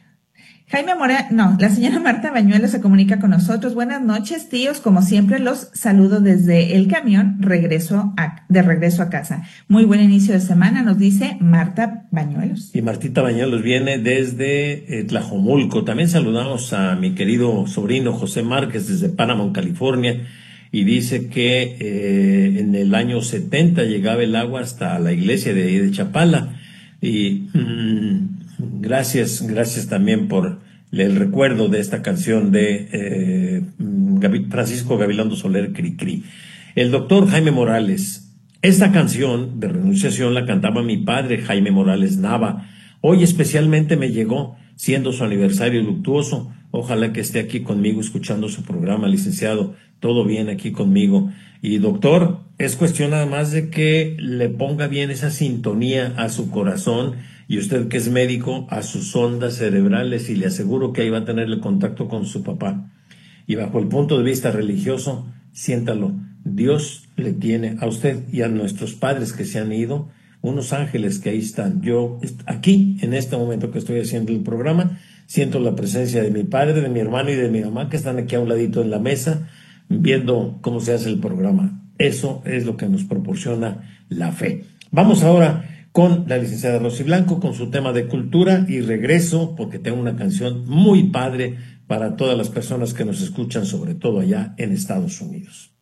Jaime Mora, no, la señora Marta Bañuelos se comunica con nosotros. Buenas noches, tíos. Como siempre, los saludo desde el camión regreso a, de regreso a casa. Muy buen inicio de semana, nos dice Marta Bañuelos. Y Martita Bañuelos viene desde eh, Tlajomulco. También saludamos a mi querido sobrino José Márquez desde Paramount, California. Y dice que eh, en el año setenta llegaba el agua hasta la iglesia de, de Chapala. Y mmm, gracias, gracias también por el recuerdo de esta canción de eh, Francisco Gabilondo Soler, Cri Cri. El doctor Jaime Morales. Esta canción de renunciación la cantaba mi padre Jaime Morales Nava. Hoy especialmente me llegó, siendo su aniversario luctuoso. Ojalá que esté aquí conmigo escuchando su programa, licenciado. Todo bien aquí conmigo. Y doctor, es cuestión nada más de que le ponga bien esa sintonía a su corazón y usted que es médico a sus ondas cerebrales y le aseguro que ahí va a tener el contacto con su papá. Y bajo el punto de vista religioso, siéntalo. Dios le tiene a usted y a nuestros padres que se han ido, unos ángeles que ahí están. Yo aquí, en este momento que estoy haciendo el programa, siento la presencia de mi padre, de mi hermano y de mi mamá que están aquí a un ladito en la mesa, viendo cómo se hace el programa. Eso es lo que nos proporciona la fe. Vamos ahora con la licenciada Rosy Blanco, con su tema de cultura, y regreso porque tengo una canción muy padre para todas las personas que nos escuchan, sobre todo allá en Estados Unidos.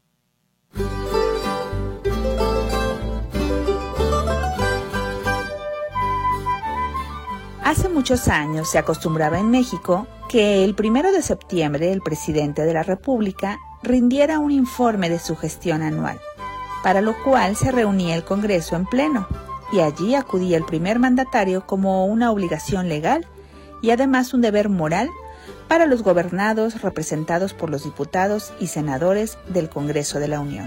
Hace muchos años se acostumbraba en México que el primero de septiembre el presidente de la República rindiera un informe de su gestión anual, para lo cual se reunía el Congreso en pleno, y allí acudía el primer mandatario como una obligación legal y además un deber moral para los gobernados representados por los diputados y senadores del Congreso de la Unión.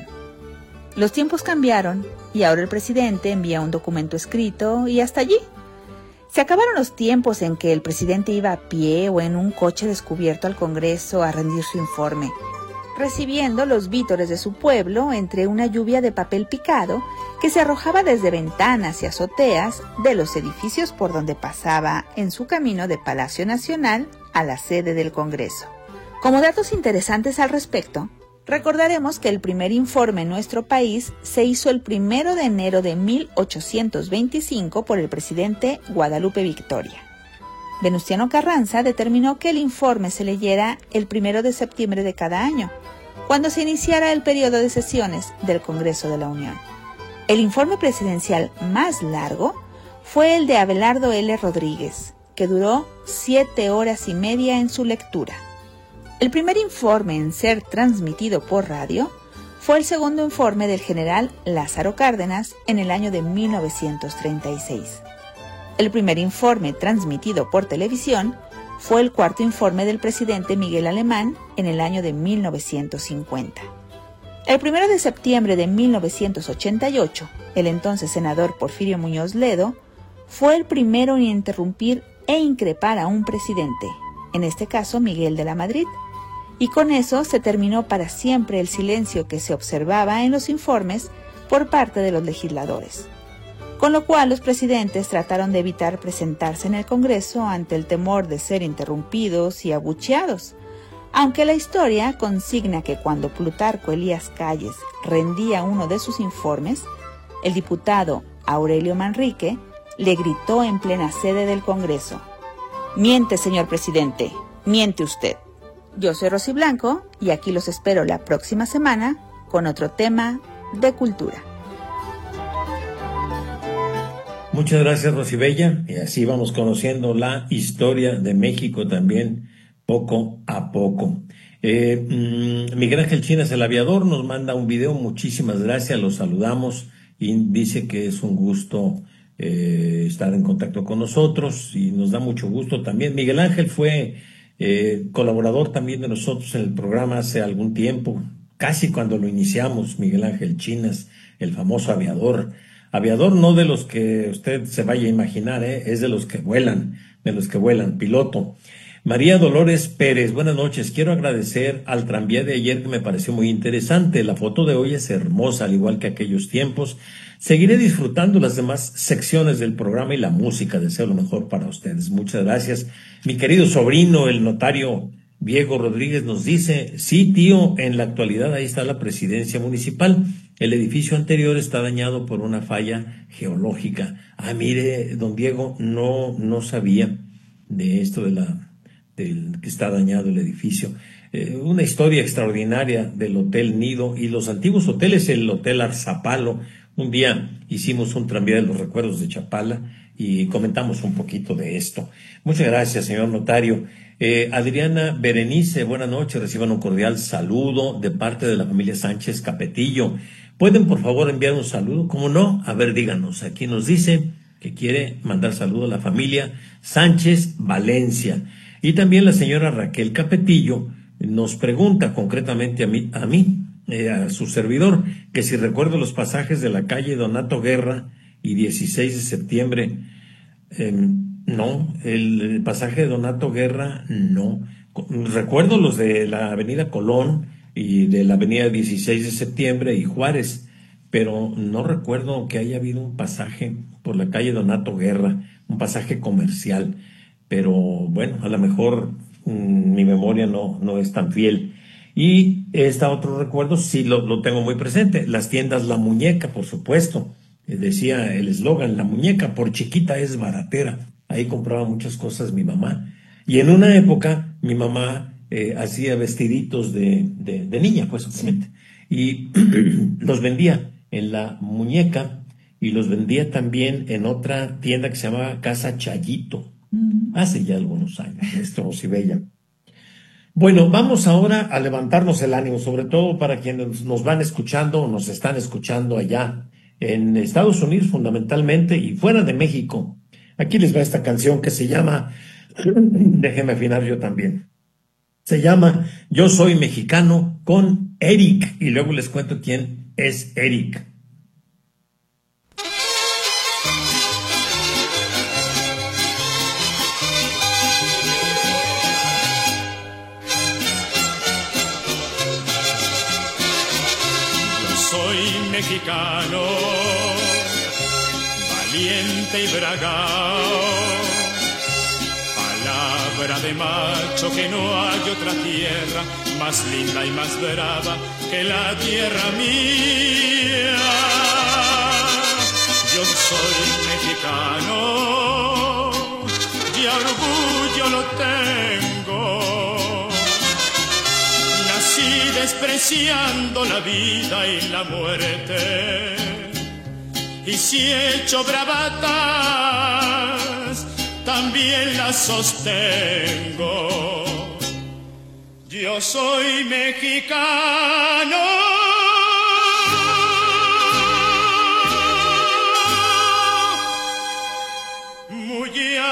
Los tiempos cambiaron y ahora el presidente envía un documento escrito y hasta allí. Se acabaron los tiempos en que el presidente iba a pie o en un coche descubierto al Congreso a rendir su informe, recibiendo los vítores de su pueblo entre una lluvia de papel picado que se arrojaba desde ventanas y azoteas de los edificios por donde pasaba en su camino de Palacio Nacional a la sede del Congreso. Como datos interesantes al respecto, recordaremos que el primer informe en nuestro país se hizo el primero de enero de mil ochocientos veinticinco por el presidente Guadalupe Victoria. Venustiano Carranza determinó que el informe se leyera el primero de septiembre de cada año, cuando se iniciara el periodo de sesiones del Congreso de la Unión. El informe presidencial más largo fue el de Abelardo L. Rodríguez, que duró siete horas y media en su lectura. El primer informe en ser transmitido por radio fue el segundo informe del general Lázaro Cárdenas en el año de mil novecientos treinta y seis. El primer informe transmitido por televisión fue el cuarto informe del presidente Miguel Alemán en el año de mil novecientos cincuenta. El primero de septiembre de mil novecientos ochenta y ocho, el entonces senador Porfirio Muñoz Ledo fue el primero en interrumpir e increpar a un presidente, en este caso Miguel de la Madrid, y con eso se terminó para siempre el silencio que se observaba en los informes por parte de los legisladores. Con lo cual los presidentes trataron de evitar presentarse en el Congreso ante el temor de ser interrumpidos y abucheados, aunque la historia consigna que cuando Plutarco Elías Calles rendía uno de sus informes, el diputado Aurelio Manrique le gritó en plena sede del Congreso: «Miente, señor presidente, miente usted». Yo soy Rosy Blanco y aquí los espero la próxima semana con otro tema de cultura. Muchas gracias, Rosy Bella. Y así vamos conociendo la historia de México también poco a poco. Eh, mmm, Miguel Ángel Chinas, el aviador, nos manda un video. Muchísimas gracias, los saludamos y dice que es un gusto eh, estar en contacto con nosotros y nos da mucho gusto también. Miguel Ángel fue eh, colaborador también de nosotros en el programa hace algún tiempo, casi cuando lo iniciamos, Miguel Ángel Chinas, el famoso aviador. Aviador no de los que usted se vaya a imaginar, ¿eh? Es de los que vuelan, de los que vuelan, piloto. María Dolores Pérez, buenas noches. Quiero agradecer al tranvía de ayer que me pareció muy interesante. La foto de hoy es hermosa, al igual que aquellos tiempos. Seguiré disfrutando las demás secciones del programa y la música. Deseo lo mejor para ustedes. Muchas gracias. Mi querido sobrino, el notario Diego Rodríguez, nos dice, sí, tío, en la actualidad ahí está la presidencia municipal. El edificio anterior está dañado por una falla geológica. Ah, mire, don Diego, no, no sabía de esto de la, del que está dañado el edificio. Eh, una historia extraordinaria del Hotel Nido y los antiguos hoteles, el Hotel Arzapalo. Un día hicimos un tranvía de los recuerdos de Chapala y comentamos un poquito de esto. Muchas gracias, señor notario. Eh, Adriana Berenice, buenas noches. Reciban un cordial saludo de parte de la familia Sánchez Capetillo. ¿Pueden, por favor, enviar un saludo? ¿Cómo no? A ver, díganos. Aquí nos dice que quiere mandar saludo a la familia Sánchez Valencia. Y también la señora Raquel Capetillo nos pregunta concretamente a mí, a mí, eh, a su servidor, que si recuerdo los pasajes de la calle Donato Guerra y dieciséis de septiembre. Eh, no, el, el pasaje de Donato Guerra, no. Recuerdo los de la avenida Colón y de la avenida dieciséis de septiembre y Juárez, pero no recuerdo que haya habido un pasaje por la calle Donato Guerra, un pasaje comercial, pero bueno, a lo mejor mmm, mi memoria no, no es tan fiel. Y este otro recuerdo sí lo, lo tengo muy presente, las tiendas La Muñeca, por supuesto, decía el eslogan, la muñeca por chiquita es baratera, ahí compraba muchas cosas mi mamá, y en una época mi mamá Eh, hacía vestiditos de, de, de niña, pues, obviamente. Y los vendía en La Muñeca y los vendía también en otra tienda que se llamaba Casa Chayito. Mm. Hace ya algunos años, esto si bella. Bueno, vamos ahora a levantarnos el ánimo, sobre todo para quienes nos van escuchando o nos están escuchando allá en Estados Unidos fundamentalmente y fuera de México. Aquí les va esta canción que se llama, déjeme afinar yo también. Se llama Yo Soy Mexicano con Eric. Y luego les cuento quién es Eric. Yo soy mexicano, valiente y bragao. Palabra de macho que no hay otra tierra más linda y más brava que la tierra mía. Yo soy mexicano y orgullo lo tengo. Nací despreciando la vida y la muerte y si he hecho bravatas también la sostengo. Yo soy mexicano, muy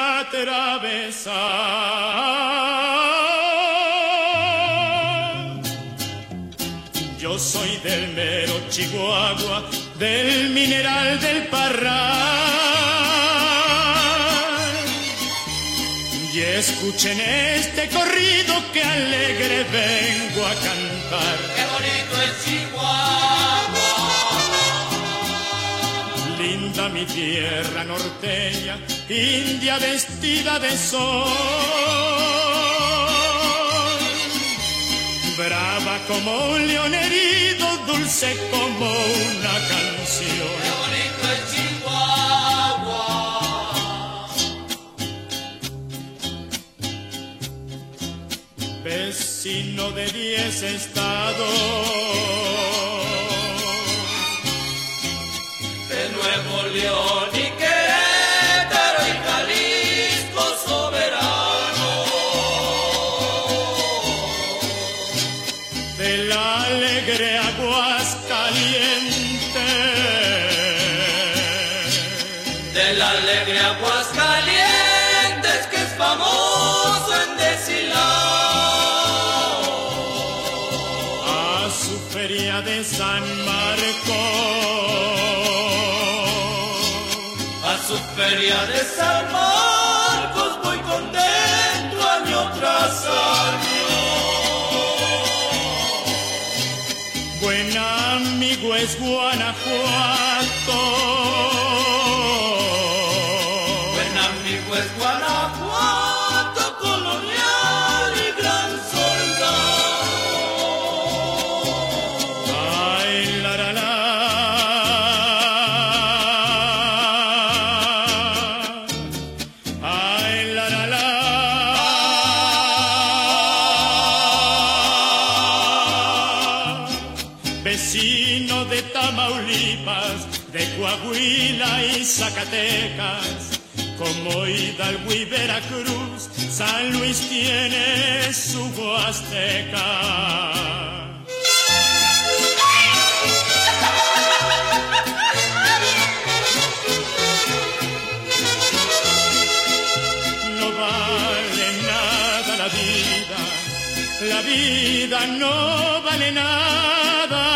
atravesado. Yo soy del mero Chihuahua, del mineral del Parral. Y escuchen este corrido que alegre vengo a cantar. ¡Qué bonito es Chihuahua! Linda mi tierra norteña, india vestida de sol. Brava como un león herido, dulce como una canción. ¡Qué bonito es Chihuahua! Vecino de diez estados, de Nuevo León y Querétaro y Jalisco soberano, del alegre Aguascalientes, del feria de San Marcos. A su feria de San Marcos voy contento año tras año. Buen amigo es Guanajuato. Buen amigo es Guanajuato, colonial y gran soldado. Ay, la, la, la. Ay, la, la, la. Vecino de Tamaulipas, de Coahuila y Zacatecas, como Hidalgo y Veracruz, San Luis tiene su Huasteca. No vale nada la vida, la vida no vale nada.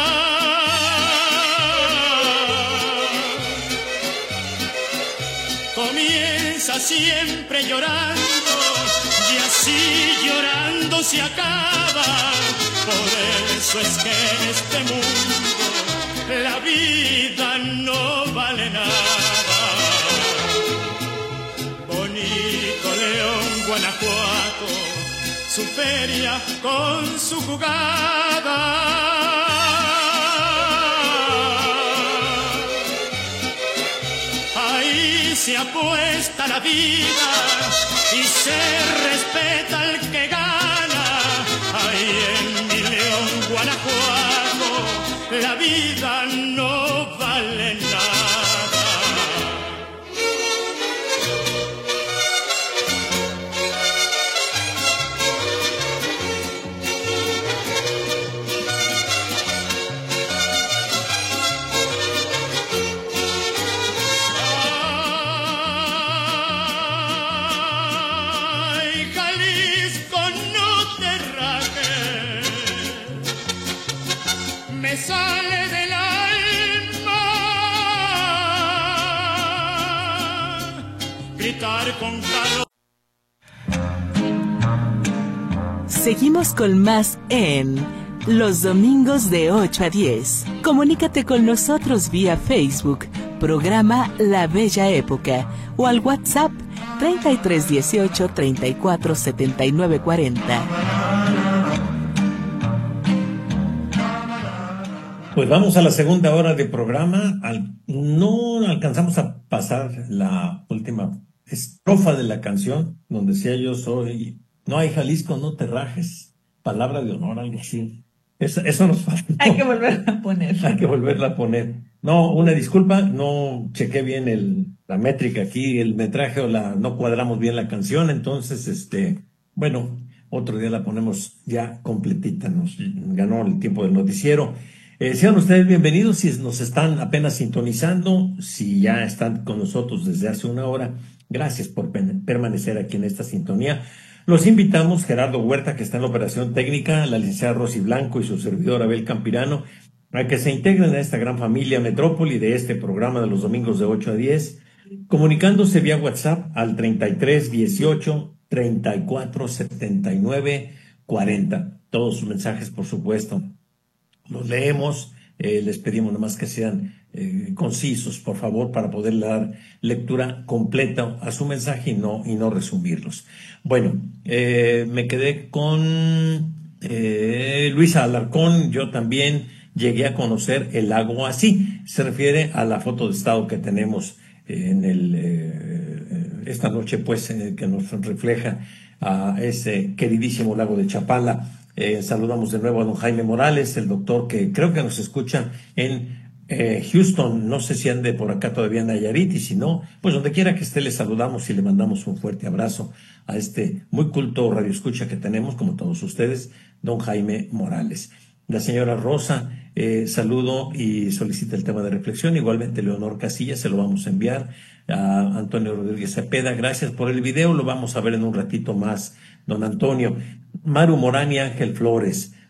Comienza siempre llorando y así llorando se acaba. Por eso es que en este mundo la vida no vale nada. Bonito León, Guanajuato, su feria con su jugada. Se apuesta la vida y se respeta al que gana. Ahí en mi León, Guanajuato, la vida no vale nada. Sale del alma gritar con calor. Seguimos con más en Los Domingos de ocho a diez. Comunícate con nosotros vía Facebook, programa La Bella Época, o al WhatsApp treinta y tres dieciocho treinta y cuatro setenta y nueve cuarenta. Pues vamos a la segunda hora de programa. Al, no alcanzamos a pasar la última estrofa de la canción, donde decía yo soy, no hay Jalisco, no te rajes, palabra de honor, algo así. Eso, eso nos falta. Hay que volverla a poner. Hay que volverla a poner. No, una disculpa, no chequé bien el, la métrica aquí, el metraje o la, no cuadramos bien la canción, entonces, este, bueno, otro día la ponemos ya completita, nos ganó el tiempo del noticiero. Eh, sean ustedes bienvenidos si nos están apenas sintonizando, si ya están con nosotros desde hace una hora, gracias por permanecer aquí en esta sintonía. Los invitamos, Gerardo Huerta, que está en la operación técnica, la licenciada Rosy Blanco y su servidor Abel Campirano, a que se integren a esta gran familia Metrópoli de este programa de los domingos de ocho a diez, comunicándose vía WhatsApp al treinta y tres dieciocho treinta y cuatro setenta y nueve cuarenta. Todos sus mensajes, por supuesto, los leemos, eh, les pedimos nomás que sean eh, concisos, por favor, para poder dar lectura completa a su mensaje y no, y no resumirlos. Bueno, eh, me quedé con eh, Luisa Alarcón. Yo también llegué a conocer el lago así. Se refiere a la foto de estado que tenemos en el eh, esta noche, pues, eh, que nos refleja a ese queridísimo lago de Chapala. Eh, saludamos de nuevo a don Jaime Morales, el doctor que creo que nos escucha en eh, Houston. No sé si ande por acá todavía en Nayarit, y si no, pues donde quiera que esté le saludamos y le mandamos un fuerte abrazo a este muy culto radioescucha que tenemos, como todos ustedes, don Jaime Morales. La señora Rosa, eh, saludo y solicita el tema de reflexión. Igualmente Leonor Casillas, se lo vamos a enviar a Antonio Rodríguez Cepeda. Gracias por el video, lo vamos a ver en un ratito más, don Antonio. Maru Morán y Ángel Flores,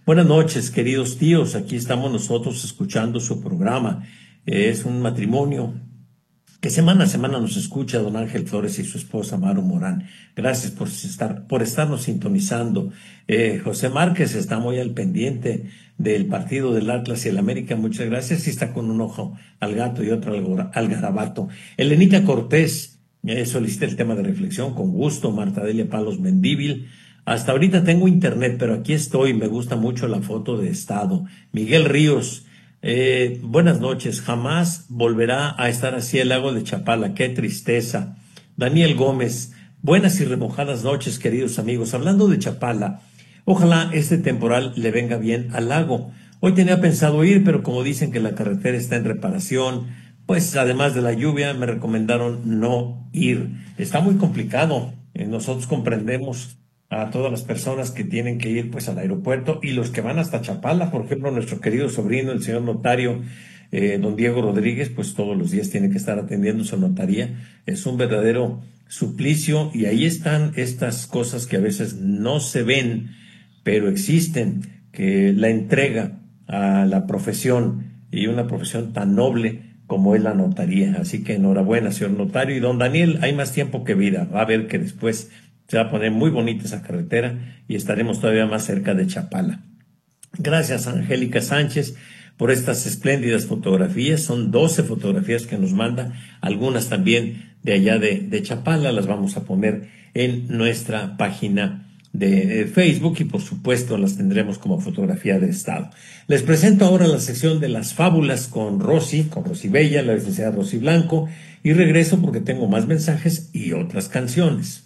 Buenas noches, queridos tíos. Aquí estamos nosotros escuchando su programa. Es un matrimonio que semana a semana nos escucha don Ángel Flores y su esposa Maru Morán. Gracias por estar, por estarnos sintonizando. Eh, José Márquez está muy al pendiente del partido del Atlas y el América. Muchas gracias. Y está con un ojo al gato y otro al, al garabato. Elenita Cortés eh, solicita el tema de reflexión con gusto. Marta Delia Palos Mendíbil. Hasta ahorita tengo internet, pero aquí estoy. Me gusta mucho la foto de estado. Miguel Ríos. Eh, buenas noches, jamás volverá a estar así el lago de Chapala, qué tristeza. Daniel Gómez, buenas y remojadas noches, queridos amigos. Hablando de Chapala, ojalá este temporal le venga bien al lago. Hoy tenía pensado ir, pero como dicen que la carretera está en reparación, pues además de la lluvia me recomendaron no ir. Está muy complicado, eh, nosotros comprendemos a todas las personas que tienen que ir pues al aeropuerto y los que van hasta Chapala. Por ejemplo, nuestro querido sobrino, el señor notario, eh, don Diego Rodríguez, pues todos los días tiene que estar atendiendo su notaría. Es un verdadero suplicio y ahí están estas cosas que a veces no se ven, pero existen, que la entrega a la profesión y una profesión tan noble como es la notaría. Así que enhorabuena, señor notario. Y don Daniel, hay más tiempo que vida. Va a ver que después se va a poner muy bonita esa carretera y estaremos todavía más cerca de Chapala. Gracias, Angélica Sánchez, por estas espléndidas fotografías. Son doce fotografías que nos manda, algunas también de allá de, de Chapala. Las vamos a poner en nuestra página de Facebook y por supuesto las tendremos como fotografía de estado. Les presento ahora la sección de las fábulas con Rosy, con Rosy Bella, la licenciada Rosy Blanco, y regreso porque tengo más mensajes y otras canciones.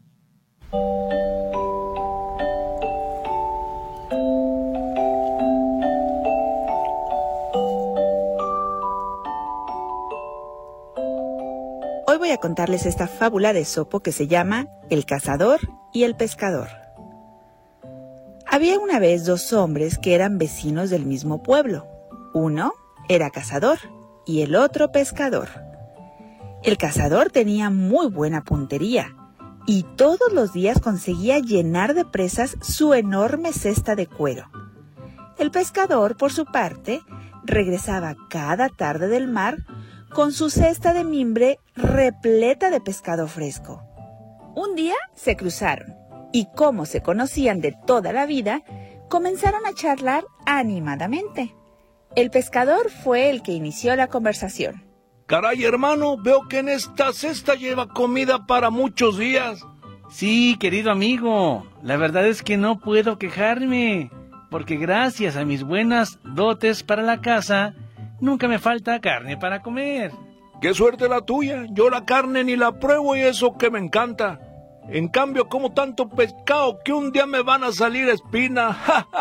Hoy voy a contarles esta fábula de Esopo que se llama El cazador y el pescador. Había una vez dos hombres que eran vecinos del mismo pueblo. Uno era cazador y el otro pescador. El cazador tenía muy buena puntería y todos los días conseguía llenar de presas su enorme cesta de cuero. El pescador, por su parte, regresaba cada tarde del mar con su cesta de mimbre repleta de pescado fresco. Un día se cruzaron y, como se conocían de toda la vida, comenzaron a charlar animadamente. El pescador fue el que inició la conversación. Caray, hermano, veo que en esta cesta lleva comida para muchos días. Sí, querido amigo, la verdad es que no puedo quejarme, porque gracias a mis buenas dotes para la caza, nunca me falta carne para comer. ¡Qué suerte la tuya! Yo la carne ni la pruebo y eso que me encanta. En cambio, como tanto pescado que un día me van a salir espinas.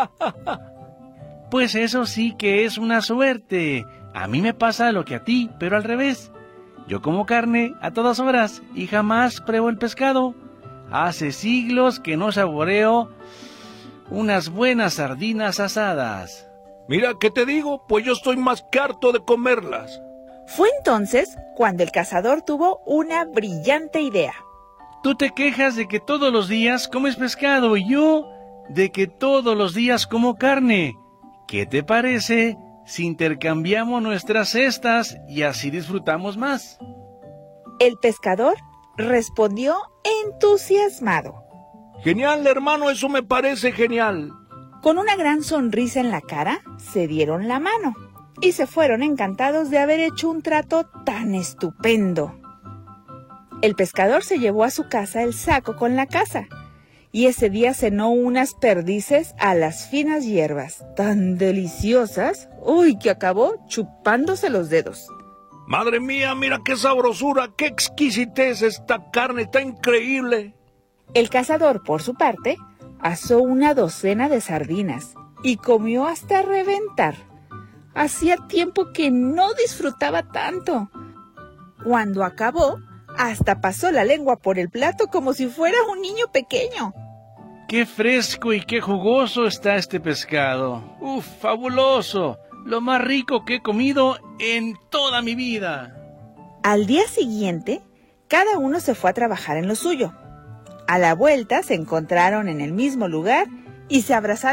Pues eso sí que es una suerte. A mí me pasa lo que a ti, pero al revés. Yo como carne a todas horas y jamás pruebo el pescado. Hace siglos que no saboreo unas buenas sardinas asadas. Mira, ¿qué te digo? Pues yo estoy más que harto de comerlas. Fue entonces cuando el cazador tuvo una brillante idea. Tú te quejas de que todos los días comes pescado y yo de que todos los días como carne. ¿Qué te parece si intercambiamos nuestras cestas y así disfrutamos más? El pescador respondió entusiasmado. Genial, hermano, eso me parece genial. Con una gran sonrisa en la cara, se dieron la mano y se fueron encantados de haber hecho un trato tan estupendo. El pescador se llevó a su casa el saco con la caza y ese día cenó unas perdices a las finas hierbas, tan deliciosas, uy, que acabó chupándose los dedos. Madre mía, mira qué sabrosura, qué exquisitez, esta carne está increíble. El cazador, por su parte, asó una docena de sardinas y comió hasta reventar. Hacía tiempo que no disfrutaba tanto. Cuando acabó, hasta pasó la lengua por el plato como si fuera un niño pequeño. ¡Qué fresco y qué jugoso está este pescado! ¡Uf, fabuloso! Lo más rico que he comido en toda mi vida. Al día siguiente, cada uno se fue a trabajar en lo suyo. A la vuelta se encontraron en el mismo lugar y se abrazaron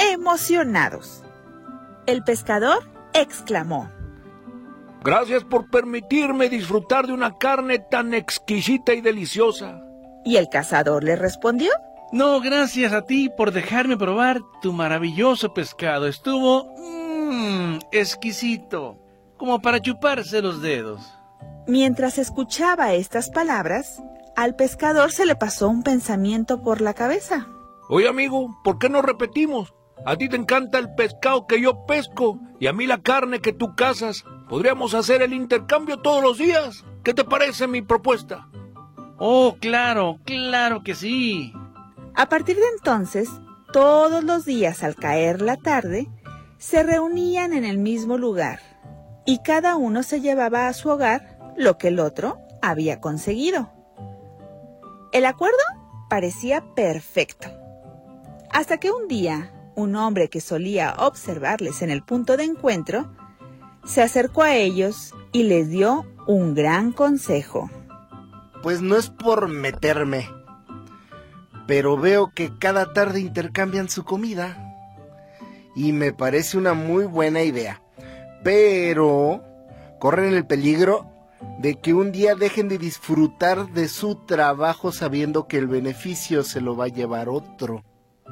emocionados. El pescador exclamó: Gracias por permitirme disfrutar de una carne tan exquisita y deliciosa. ¿Y el cazador le respondió? No, gracias a ti por dejarme probar tu maravilloso pescado. Estuvo mmm, exquisito, como para chuparse los dedos. Mientras escuchaba estas palabras, al pescador se le pasó un pensamiento por la cabeza. Oye, amigo, ¿por qué no repetimos? A ti te encanta el pescado que yo pesco y a mí la carne que tú cazas. Podríamos hacer el intercambio todos los días. ¿Qué te parece mi propuesta? Oh, claro, claro que sí. A partir de entonces, todos los días al caer la tarde, se reunían en el mismo lugar y cada uno se llevaba a su hogar lo que el otro había conseguido. El acuerdo parecía perfecto, hasta que un día un hombre que solía observarles en el punto de encuentro se acercó a ellos y les dio un gran consejo. Pues no es por meterme, pero veo que cada tarde intercambian su comida y me parece una muy buena idea, pero corren el peligro de que un día dejen de disfrutar de su trabajo sabiendo que el beneficio se lo va a llevar otro.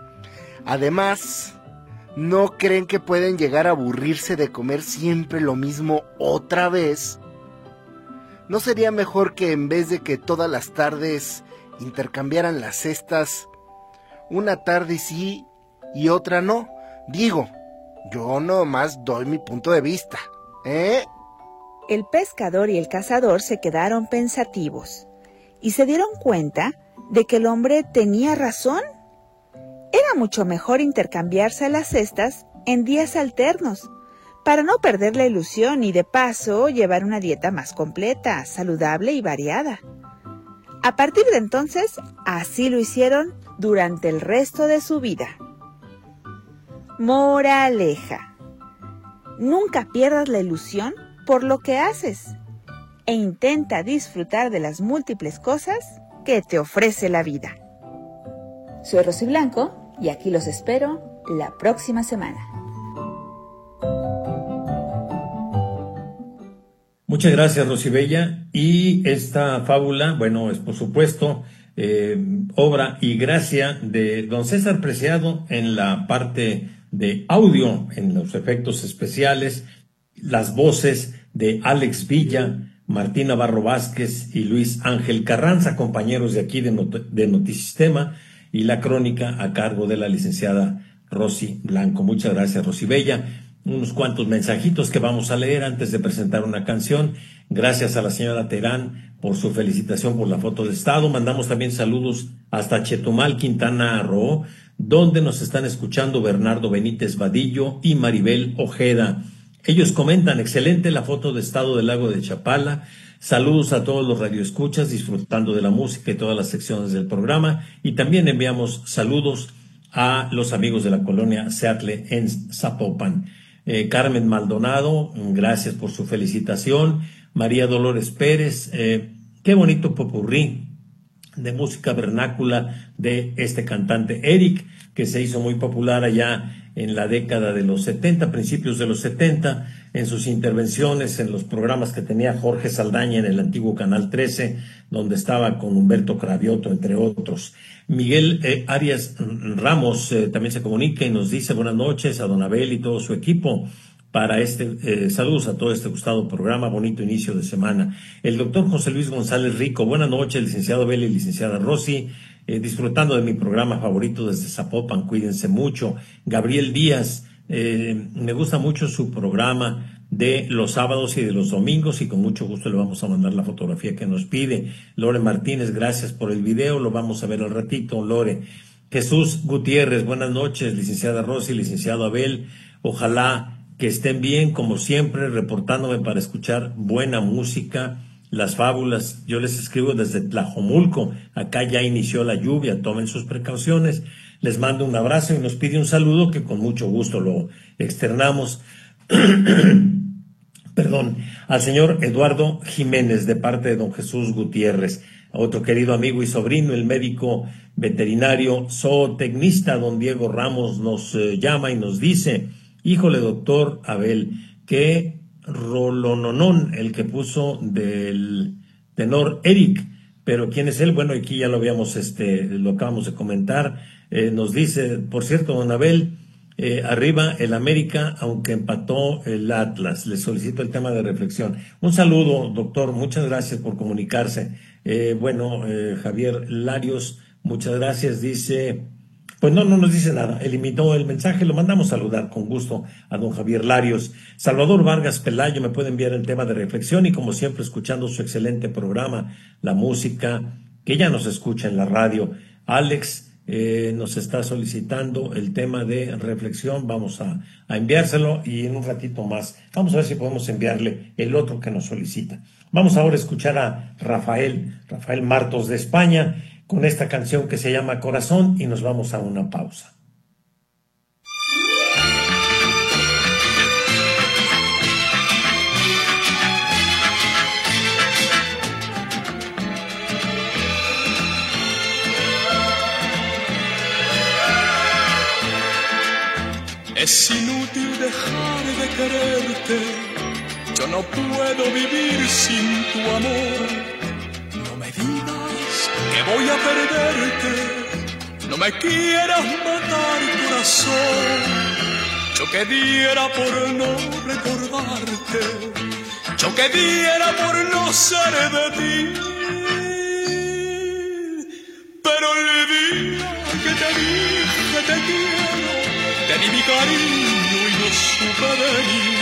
Además, ¿no creen que pueden llegar a aburrirse de comer siempre lo mismo otra vez? ¿No sería mejor que en vez de que todas las tardes intercambiaran las cestas, una tarde sí y otra no? Digo, yo nomás doy mi punto de vista, ¿eh? El pescador y el cazador se quedaron pensativos y se dieron cuenta de que el hombre tenía razón. Era mucho mejor intercambiarse las cestas en días alternos, para no perder la ilusión y de paso llevar una dieta más completa, saludable y variada. A partir de entonces, así lo hicieron durante el resto de su vida. Moraleja: nunca pierdas la ilusión por lo que haces e intenta disfrutar de las múltiples cosas que te ofrece la vida. Soy Rosy Blanco y aquí los espero la próxima semana. Muchas gracias, Rosy Bella. Y esta fábula, bueno, es por supuesto eh, obra y gracia de don César Preciado en la parte de audio, en los efectos especiales, las voces de Alex Villa, Martín Navarro Vázquez y Luis Ángel Carranza, compañeros de aquí de, Not de Notisistema, y la crónica a cargo de la licenciada Rosy Blanco. Muchas gracias, Rosy Bella. Unos cuantos mensajitos que vamos a leer antes de presentar una canción. Gracias a la señora Terán por su felicitación por la foto de estado. Mandamos también saludos hasta Chetumal, Quintana Roo, donde nos están escuchando Bernardo Benítez Vadillo y Maribel Ojeda. Ellos comentan: excelente la foto de estado del lago de Chapala. Saludos a todos los radioescuchas disfrutando de la música y todas las secciones del programa. Y también enviamos saludos a los amigos de la colonia Seattle en Zapopan. Eh, Carmen Maldonado, gracias por su felicitación. María Dolores Pérez, eh, qué bonito popurrí de música vernácula de este cantante Eric, que se hizo muy popular allá en la década de los setenta, principios de los setenta, en sus intervenciones en los programas que tenía Jorge Saldaña en el antiguo Canal trece, donde estaba con Humberto Cravioto, entre otros. Miguel eh, Arias Ramos eh, también se comunica y nos dice buenas noches a don Abel y todo su equipo para este, eh, saludos a todo este gustado programa, bonito inicio de semana. El doctor José Luis González Rico, buenas noches, licenciado Abel y licenciada Rosy, eh, disfrutando de mi programa favorito desde Zapopan, cuídense mucho. Gabriel Díaz, eh, me gusta mucho su programa de los sábados y de los domingos y con mucho gusto le vamos a mandar la fotografía que nos pide. Lore Martínez, gracias por el video, lo vamos a ver al ratito, Lore. Jesús Gutiérrez, buenas noches, licenciada Rosy, licenciado Abel, ojalá que estén bien, como siempre, reportándome para escuchar buena música, las fábulas. Yo les escribo desde Tlajomulco, acá ya inició la lluvia, tomen sus precauciones. Les mando un abrazo y nos pide un saludo que con mucho gusto lo externamos. Perdón, al señor Eduardo Jiménez de parte de don Jesús Gutiérrez. a otro querido amigo y sobrino, el médico veterinario zootecnista don Diego Ramos, nos eh, llama y nos dice: híjole, doctor Abel, qué rolononón el que puso del tenor Eric. Pero ¿quién es él? Bueno, aquí ya lo habíamos, este, lo acabamos de comentar. Eh, nos dice, por cierto, don Abel, eh, arriba el América, aunque empató el Atlas. Le solicito el tema de reflexión. Un saludo, doctor. Muchas gracias por comunicarse. Eh, bueno, eh, Javier Larios, muchas gracias. Dice, pues no, no nos dice nada. Eliminó el mensaje. Lo mandamos saludar con gusto a don Javier Larios. Salvador Vargas Pelayo me puede enviar el tema de reflexión y, como siempre, escuchando su excelente programa, la música que ya nos escucha en la radio. Alex eh, nos está solicitando el tema de reflexión. Vamos a, a enviárselo y en un ratito más vamos a ver si podemos enviarle el otro que nos solicita. Vamos ahora a escuchar a Rafael, Rafael Martos de España, con esta canción que se llama Corazón, y nos vamos a una pausa. Es inútil dejar de quererte, yo no puedo vivir sin tu amor. No me digas que voy a perderte, no me quieras matar, corazón. Yo que diera por no recordarte, yo que diera por no ser de ti. Pero el día que te dije te quiero, te di mi cariño y no supe de mí.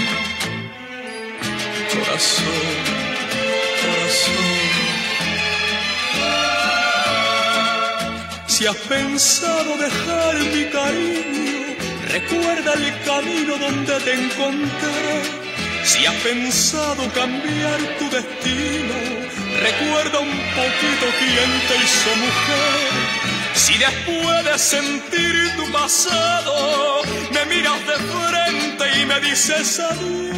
Corazón, corazón, si has pensado dejar mi cariño, recuerda el camino donde te encontré. Si has pensado cambiar tu destino, recuerda un poquito quién te hizo mujer. Si después de sentir tu pasado me miras de frente y me dices adiós,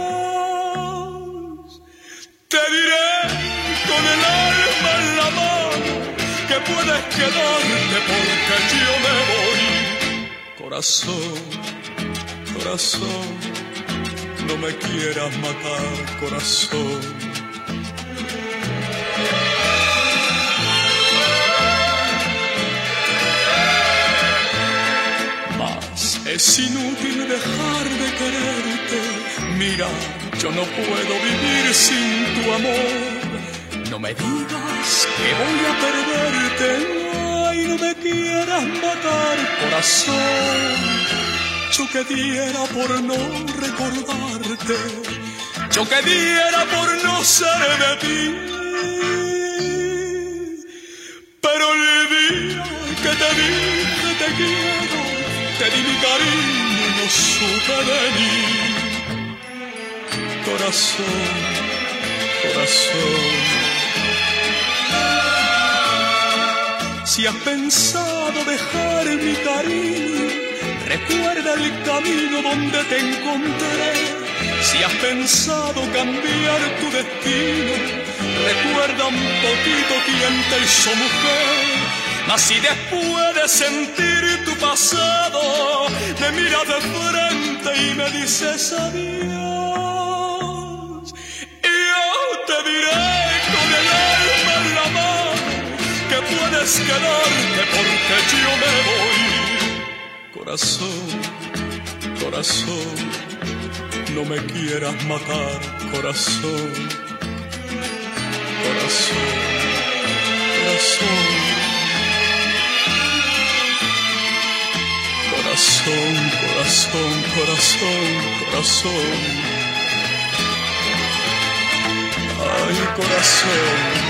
te diré con el alma en la mano que puedes quedarte porque yo me voy. Corazón, corazón, no me quieras matar, corazón. Es inútil dejar de quererte, mira, yo no puedo vivir sin tu amor. No me digas que voy a perderte, ay, no me quieras matar, corazón. Yo que diera por no recordarte, yo que diera por no ser de ti. Pero el día que te dije te quiero, te di mi cariño y no supe de mí. Corazón, corazón, si has pensado dejar mi cariño, recuerda el camino donde te encontré. Si has pensado cambiar tu destino, recuerda un poquito quién te hizo mujer. Mas si después de sentir tu pasado me miras de frente y me dices adiós, yo te diré con el alma en la mano que puedes quedarte porque yo me voy. Corazón, corazón, no me quieras matar, corazón. Corazón, corazón. Corazón, corazón, corazón, corazón. Ay, corazón.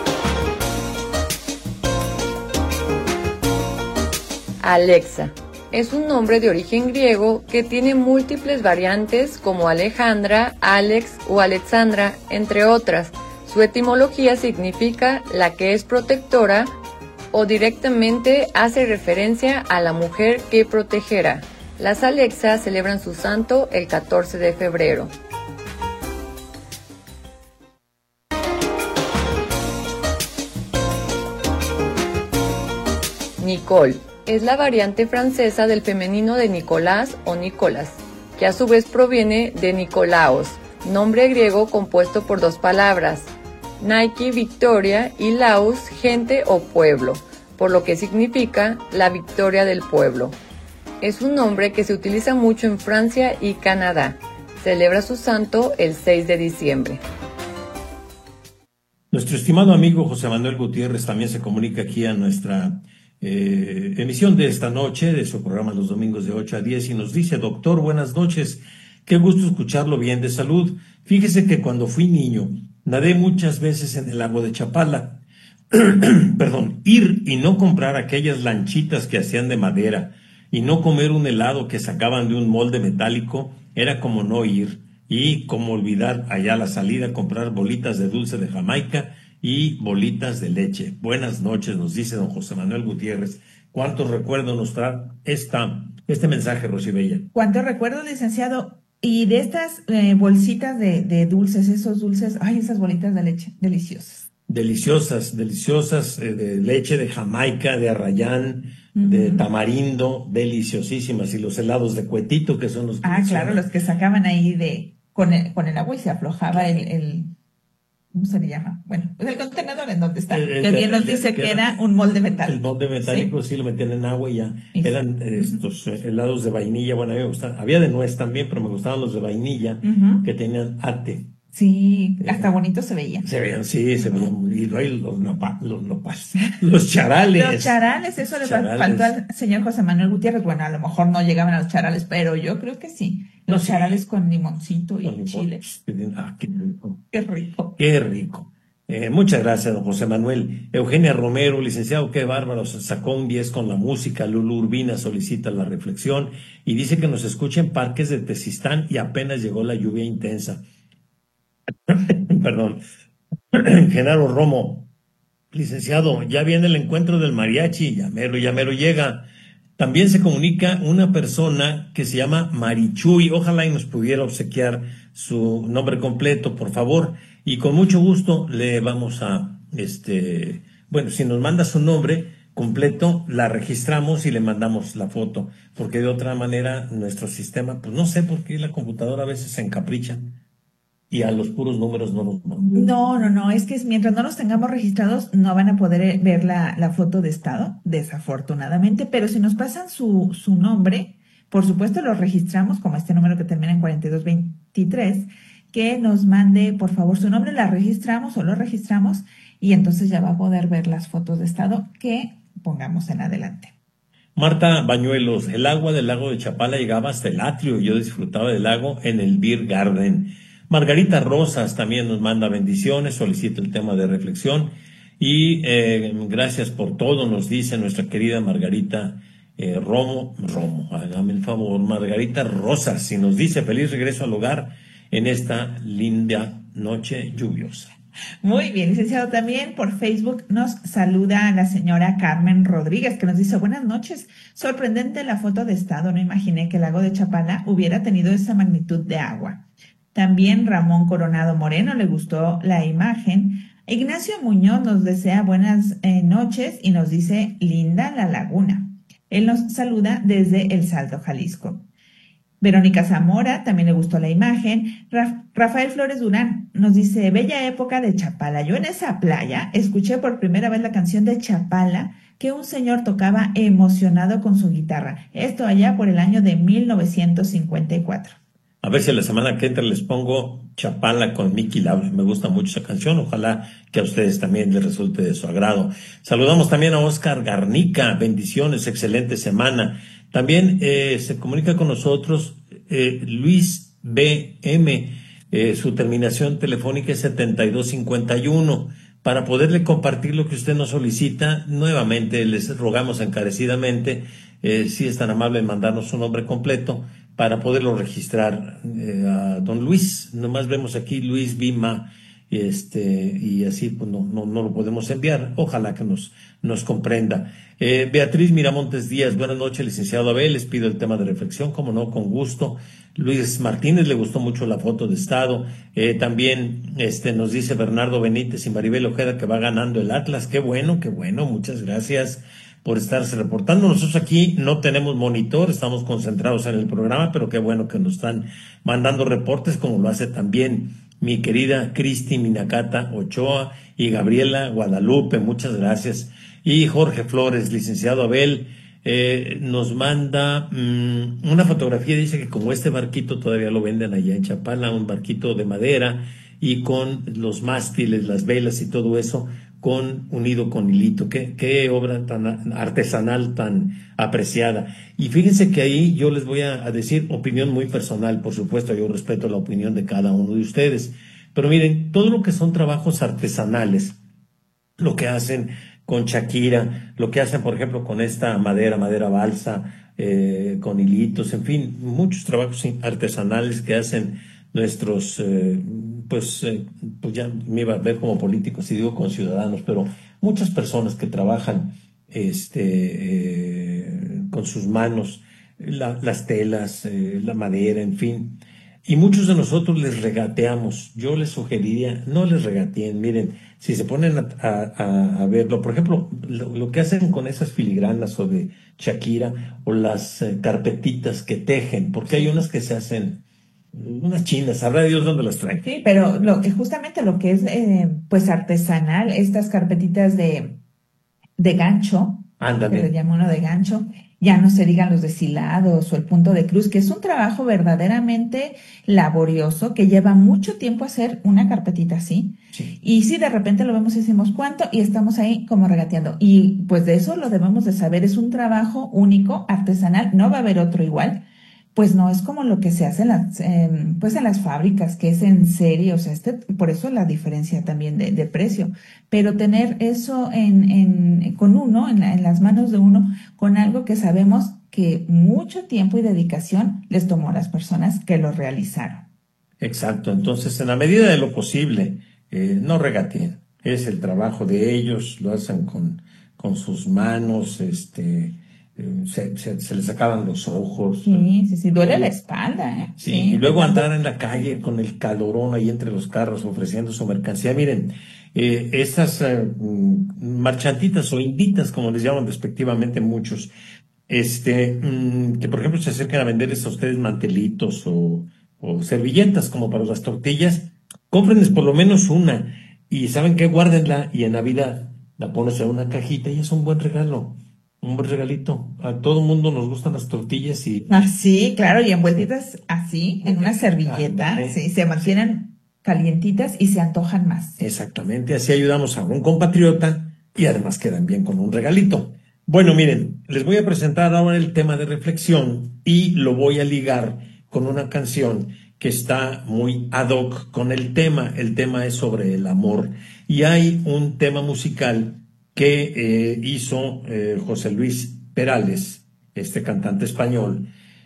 Alexa, Es un nombre de origen griego que tiene múltiples variantes como Alejandra, Alex o Alexandra, entre otras. Su etimología significa la que es protectora o directamente hace referencia a la mujer que protegerá. Las Alexas celebran su santo el catorce de febrero. Nicole es la variante francesa del femenino de Nicolás o Nicolás, que a su vez proviene de Nicolaos, nombre griego compuesto por dos palabras, Nike, victoria, y Laos, gente o pueblo, por lo que significa la victoria del pueblo. Es un nombre que se utiliza mucho en Francia y Canadá. Celebra su santo el seis de diciembre. Nuestro estimado amigo José Manuel Gutiérrez también se comunica aquí a nuestra eh, emisión de esta noche, de su programa los domingos de ocho a diez, y nos dice: doctor, buenas noches, qué gusto escucharlo bien de salud. Fíjese que cuando fui niño, nadé muchas veces en el lago de Chapala. Perdón, ir y no comprar aquellas lanchitas que hacían de madera y no comer un helado que sacaban de un molde metálico era como no ir. Y como olvidar allá a la salida comprar bolitas de dulce de Jamaica y bolitas de leche. Buenas noches, nos dice don José Manuel Gutiérrez. ¿Cuántos recuerdos nos trae esta, este mensaje, Rosibella? ¿Cuántos recuerdos, licenciado? Y de estas eh, bolsitas de, de dulces, esos dulces, ay, esas bolitas de leche, deliciosas. Deliciosas, deliciosas, eh, de leche de Jamaica, de arrayán, uh-huh. de tamarindo, deliciosísimas. Y los helados de cuetito, que son los que... Ah, claro, los que sacaban ahí de con el, con el agua y se aflojaba el, el... ¿Cómo se le llama? Bueno, pues el contenedor en donde está. El, el, que bien nos dice que, que era un molde metálico. El molde metálico, sí, sí lo metían en agua y ya. Sí. Eran estos uh-huh. helados de vainilla. Bueno, a mí me gustaban. Había de nuez también, pero me gustaban los de vainilla, uh-huh. que tenían ate. Sí, hasta eh, bonito se veía. Se veían, sí, se veían. Y luego los nopas, los nopas, los charales. Los charales, eso le faltó al señor José Manuel Gutiérrez. Bueno, a lo mejor no llegaban a los charales, pero yo creo que sí. Los no, charales sí. con limoncito y con chile. Ah, qué rico. Qué rico. Qué rico. Eh, muchas gracias, don José Manuel. Eugenia Romero, licenciado, qué bárbaro, sacó un diez con la música. Lulu Urbina solicita la reflexión y dice que nos escucha en parques de Tezistán y apenas llegó la lluvia intensa. Perdón. Genaro Romo, licenciado, ya viene el encuentro del mariachi, ya mero, ya mero llega. También se comunica una persona que se llama Marichuy, ojalá y nos pudiera obsequiar su nombre completo, por favor, y con mucho gusto le vamos a, este, bueno, si nos manda su nombre completo, la registramos y le mandamos la foto, porque de otra manera nuestro sistema, pues no sé por qué la computadora a veces se encapricha. Y a los puros números no nos mandan. No, no, no, es que mientras no los tengamos registrados no van a poder ver la, la foto de estado, desafortunadamente, pero si nos pasan su, su nombre, por supuesto los registramos, como este número que termina en cuarenta y dos veintitrés, que nos mande por favor su nombre, la registramos o lo registramos y entonces ya va a poder ver las fotos de estado que pongamos en adelante. Marta Bañuelos, el agua del lago de Chapala llegaba hasta el atrio y yo disfrutaba del lago en el Beer Garden. Margarita Rosas también nos manda bendiciones, solicita el tema de reflexión y eh, gracias por todo, nos dice nuestra querida Margarita eh, Romo, Romo, hágame el favor, Margarita Rosas, y nos dice feliz regreso al hogar en esta linda noche lluviosa. Muy bien, licenciado, también por Facebook nos saluda la señora Carmen Rodríguez, que nos dice buenas noches, sorprendente la foto de estado, no imaginé que el lago de Chapala hubiera tenido esa magnitud de agua. También Ramón Coronado Moreno le gustó la imagen. Ignacio Muñoz nos desea buenas eh, noches y nos dice linda la laguna. Él nos saluda desde El Salto, Jalisco. Verónica Zamora también le gustó la imagen. Ra- Rafael Flores Durán nos dice bella época de Chapala. Yo en esa playa escuché por primera vez la canción de Chapala que un señor tocaba emocionado con su guitarra. Esto allá por el año de mil novecientos cincuenta y cuatro. A ver si a la semana que entra les pongo Chapala con Miki Laura. Me gusta mucho esa canción. Ojalá que a ustedes también les resulte de su agrado. Saludamos también a Oscar Garnica. Bendiciones, excelente semana. También eh, se comunica con nosotros eh, Luis B M. Eh, su terminación telefónica es setenta y dos cincuenta y uno. Para poderle compartir lo que usted nos solicita, nuevamente les rogamos encarecidamente eh, si es tan amable en mandarnos su nombre completo para poderlo registrar eh, a don Luis. Nomás vemos aquí Luis Vima, este, y así pues no, no, no lo podemos enviar. Ojalá que nos, nos comprenda. Eh, Beatriz Miramontes Díaz, buenas noches, licenciado Abel, les pido el tema de reflexión, como no, con gusto. Luis Martínez, le gustó mucho la foto de estado. Eh, también este, nos dice Bernardo Benítez y Maribel Ojeda que va ganando el Atlas. Qué bueno, qué bueno, muchas gracias por estarse reportando. Nosotros aquí no tenemos monitor, estamos concentrados en el programa, pero qué bueno que nos están mandando reportes, como lo hace también mi querida Cristi Minacata Ochoa y Gabriela Guadalupe, muchas gracias. Y Jorge Flores, licenciado Abel, eh, nos manda mmm, una fotografía, dice que como este barquito todavía lo venden allá en Chapala, un barquito de madera y con los mástiles, las velas y todo eso, con unido con hilito. Qué, qué obra tan artesanal, tan apreciada. Y fíjense que ahí yo les voy a, a decir opinión muy personal, por supuesto, yo respeto la opinión de cada uno de ustedes. Pero miren, todo lo que son trabajos artesanales, lo que hacen con Shakira, lo que hacen, por ejemplo, con esta madera, madera balsa, eh, con hilitos, en fin, muchos trabajos artesanales que hacen nuestros, eh, pues, eh, pues ya me iba a ver como políticos y digo con ciudadanos, pero muchas personas que trabajan este, eh, con sus manos, la, las telas, eh, la madera, en fin. Y muchos de nosotros les regateamos. Yo les sugeriría, no les regateen. Miren, si se ponen a, a, a verlo, por ejemplo, lo, lo que hacen con esas filigranas o de Shakira o las eh, carpetitas que tejen, porque hay unas que se hacen, unas chinas, sabrá Dios dónde las traen. Sí, pero lo que justamente lo que es eh, pues artesanal, estas carpetitas de, de gancho, Ándale. que le llama uno de gancho, ya no se digan los deshilados o el punto de cruz, que es un trabajo verdaderamente laborioso que lleva mucho tiempo hacer una carpetita así. Sí. Y si de repente lo vemos y decimos cuánto y estamos ahí como regateando. Y pues de eso lo debemos de saber, es un trabajo único, artesanal, no va a haber otro igual. Pues no es como lo que se hace en las, eh, pues en las fábricas, que es en serie, o sea, este, por eso la diferencia también de, de precio. Pero tener eso en, en, con uno, en, la, en las manos de uno, con algo que sabemos que mucho tiempo y dedicación les tomó a las personas que lo realizaron. Exacto, entonces en la medida de lo posible, eh, no regateen, es el trabajo de ellos, lo hacen con, con sus manos, este... Se, se, se les acaban los ojos. Sí, sí, sí, duele la espalda. ¿eh? Sí, sí, y luego andar en la calle con el calorón ahí entre los carros ofreciendo su mercancía. Miren, eh, estas eh, marchantitas o inditas, como les llaman despectivamente muchos, este, mmm, que por ejemplo se acercan a venderles a ustedes mantelitos o, o servilletas como para las tortillas, cómprenles por lo menos una y ¿saben qué? Guárdenla y en Navidad la pones en una cajita y es un buen regalo. Un buen regalito. A todo el mundo nos gustan las tortillas y... Ah, sí, claro, y envueltitas así, en una servilleta, ah, sí, se mantienen calientitas y se antojan más. Exactamente, así ayudamos a un compatriota y además quedan bien con un regalito. Bueno, miren, les voy a presentar ahora el tema de reflexión y lo voy a ligar con una canción que está muy ad hoc con el tema. El tema es sobre el amor y hay un tema musical que eh, hizo eh, José Luis Perales, este cantante español,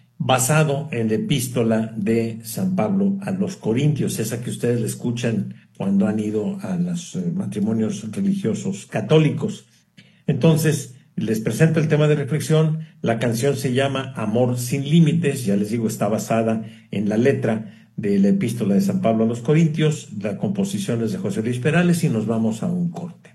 basado en la epístola de San Pablo a los Corintios, esa que ustedes le escuchan cuando han ido a los eh, matrimonios religiosos católicos. Entonces, les presento el tema de reflexión. La canción se llama Amor sin límites, ya les digo, está basada en la letra de la epístola de San Pablo a los Corintios. La composición es de José Luis Perales y nos vamos a un corte.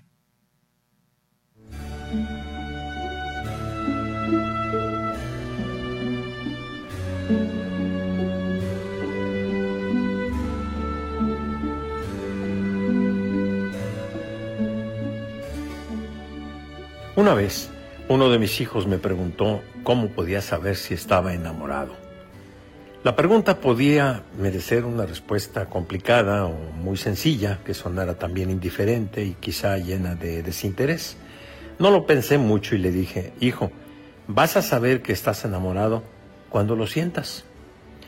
Una vez, uno de mis hijos me preguntó cómo podía saber si estaba enamorado. La pregunta podía merecer una respuesta complicada o muy sencilla, que sonara también indiferente y quizá llena de desinterés. No lo pensé mucho y le dije, hijo, vas a saber que estás enamorado cuando lo sientas.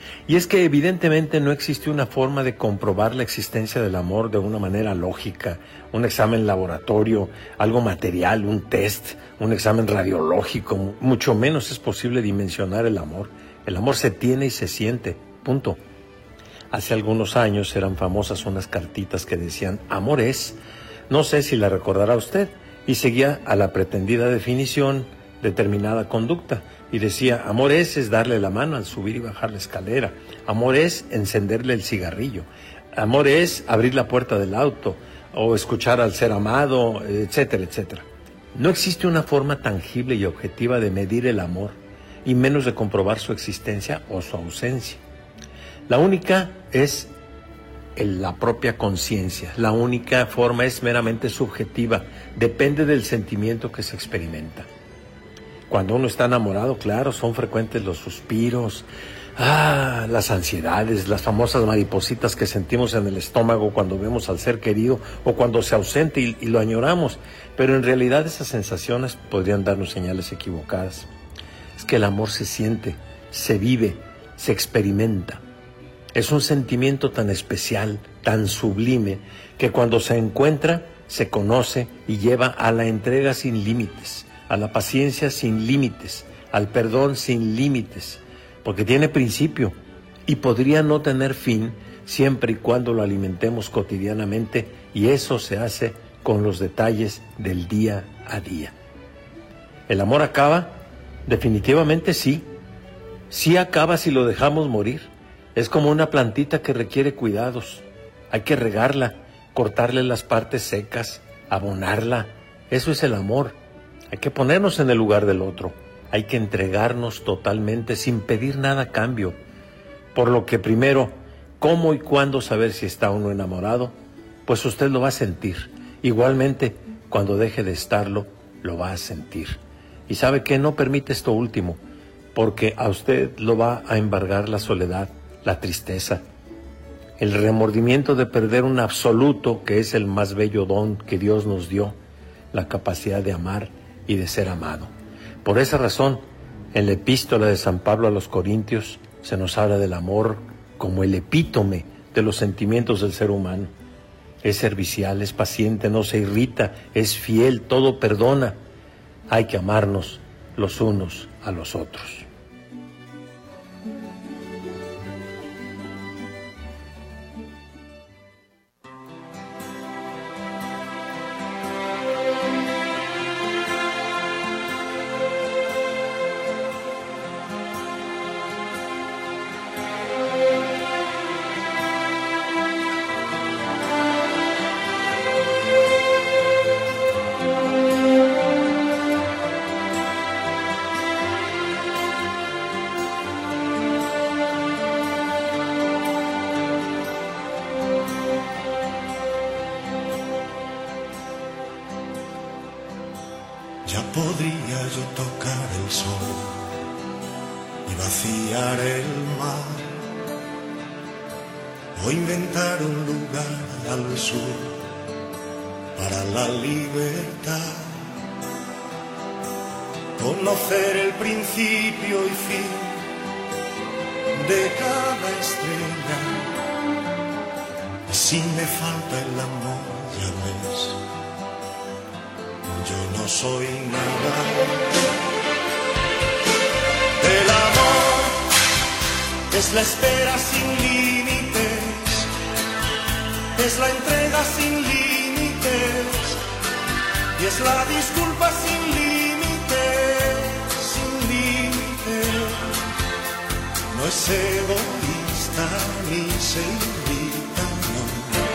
Y es que evidentemente no existe una forma de comprobar la existencia del amor de una manera lógica, un examen laboratorio, algo material, un test, un examen radiológico, mucho menos es posible dimensionar el amor. El amor se tiene y se siente, punto. Hace algunos años eran famosas unas cartitas que decían, amor es, no sé si la recordará usted, y seguía a la pretendida definición determinada conducta. Y decía, amor es, es darle la mano al subir y bajar la escalera. Amor es encenderle el cigarrillo. Amor es abrir la puerta del auto o escuchar al ser amado, etcétera, etcétera. No existe una forma tangible y objetiva de medir el amor, y menos de comprobar su existencia o su ausencia. La única es el, la propia conciencia. La única forma es meramente subjetiva, depende del sentimiento que se experimenta. Cuando uno está enamorado, claro, son frecuentes los suspiros, ah, las ansiedades, las famosas maripositas que sentimos en el estómago cuando vemos al ser querido o cuando se ausenta y, y lo añoramos. Pero en realidad esas sensaciones podrían darnos señales equivocadas. Es que el amor se siente, se vive, se experimenta. Es un sentimiento tan especial, tan sublime, que cuando se encuentra, se conoce y lleva a la entrega sin límites, a la paciencia sin límites, al perdón sin límites, porque tiene principio y podría no tener fin siempre y cuando lo alimentemos cotidianamente, y eso se hace con los detalles del día a día. ¿El amor acaba? Definitivamente sí. Sí acaba si lo dejamos morir. Es como una plantita que requiere cuidados. Hay que regarla, cortarle las partes secas, abonarla. Eso es el amor. Hay que ponernos en el lugar del otro. Hay que entregarnos totalmente sin pedir nada a cambio. Por lo que primero, ¿cómo y cuándo saber si está uno enamorado? Pues usted lo va a sentir. Igualmente, cuando deje de estarlo, lo va a sentir. Y sabe que no permite esto último, porque a usted lo va a embargar la soledad, la tristeza, el remordimiento de perder un absoluto que es el más bello don que Dios nos dio, la capacidad de amar y de ser amado. Por esa razón, en la epístola de San Pablo a los Corintios se nos habla del amor como el epítome de los sentimientos del ser humano. Es servicial, es paciente, no se irrita, es fiel, todo perdona. Hay que amarnos los unos a los otros. Ya podría yo tocar el sol y vaciar el mar, o inventar un lugar al sur para la libertad, conocer el principio y fin de cada estrella. Y si me falta el amor, ya ves, yo no soy nada. El amor es la espera sin límites, es la entrega sin límites, y es la disculpa sin límites, sin límites. No es egoísta ni se irrita, no.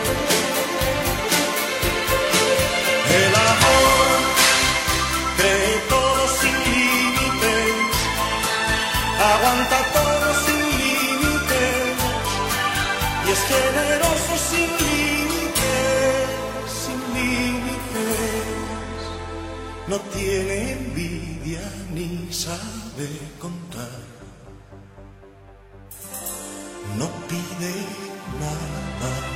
El amor cree todo sin límites, aguanta todo sin límites, y es generoso sin límites, sin límites. No tiene envidia ni sabe contar, no pide nada.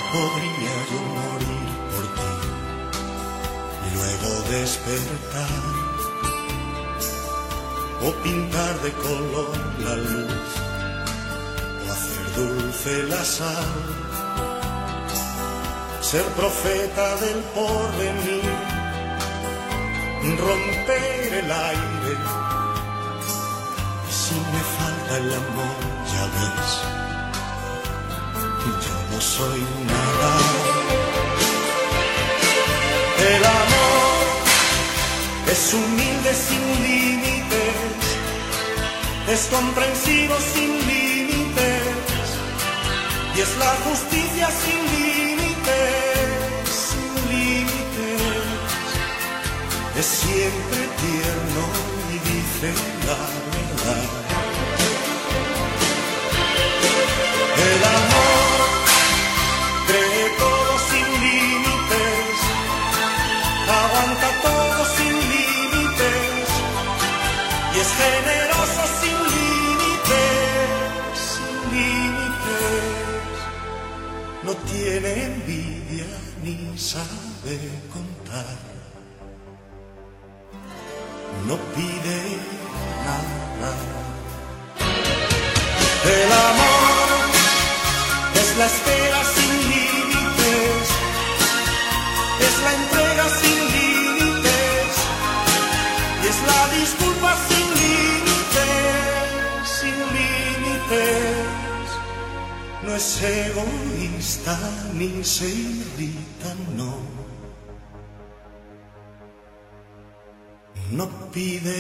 podría yo morir por ti y luego despertar, o pintar de color la luz, o hacer dulce la sal, ser profeta del porvenir, romper el aire. Y si me falta el amor, ya ves, yo no soy nada. El amor es humilde sin límites, es comprensivo sin límites, y es la justicia sin límites, sin límites. Es siempre tierno y dice la verdad. El amor cree todo sin límites, aguanta todo sin límites, y es generoso sin límites, sin límites. No tiene envidia ni sabe contar, no pide nada. El amor es la espera sin límites, es la entrega sin límites, y es la disculpa sin límites, sin límites. No es egoísta ni se irrita, no. No pide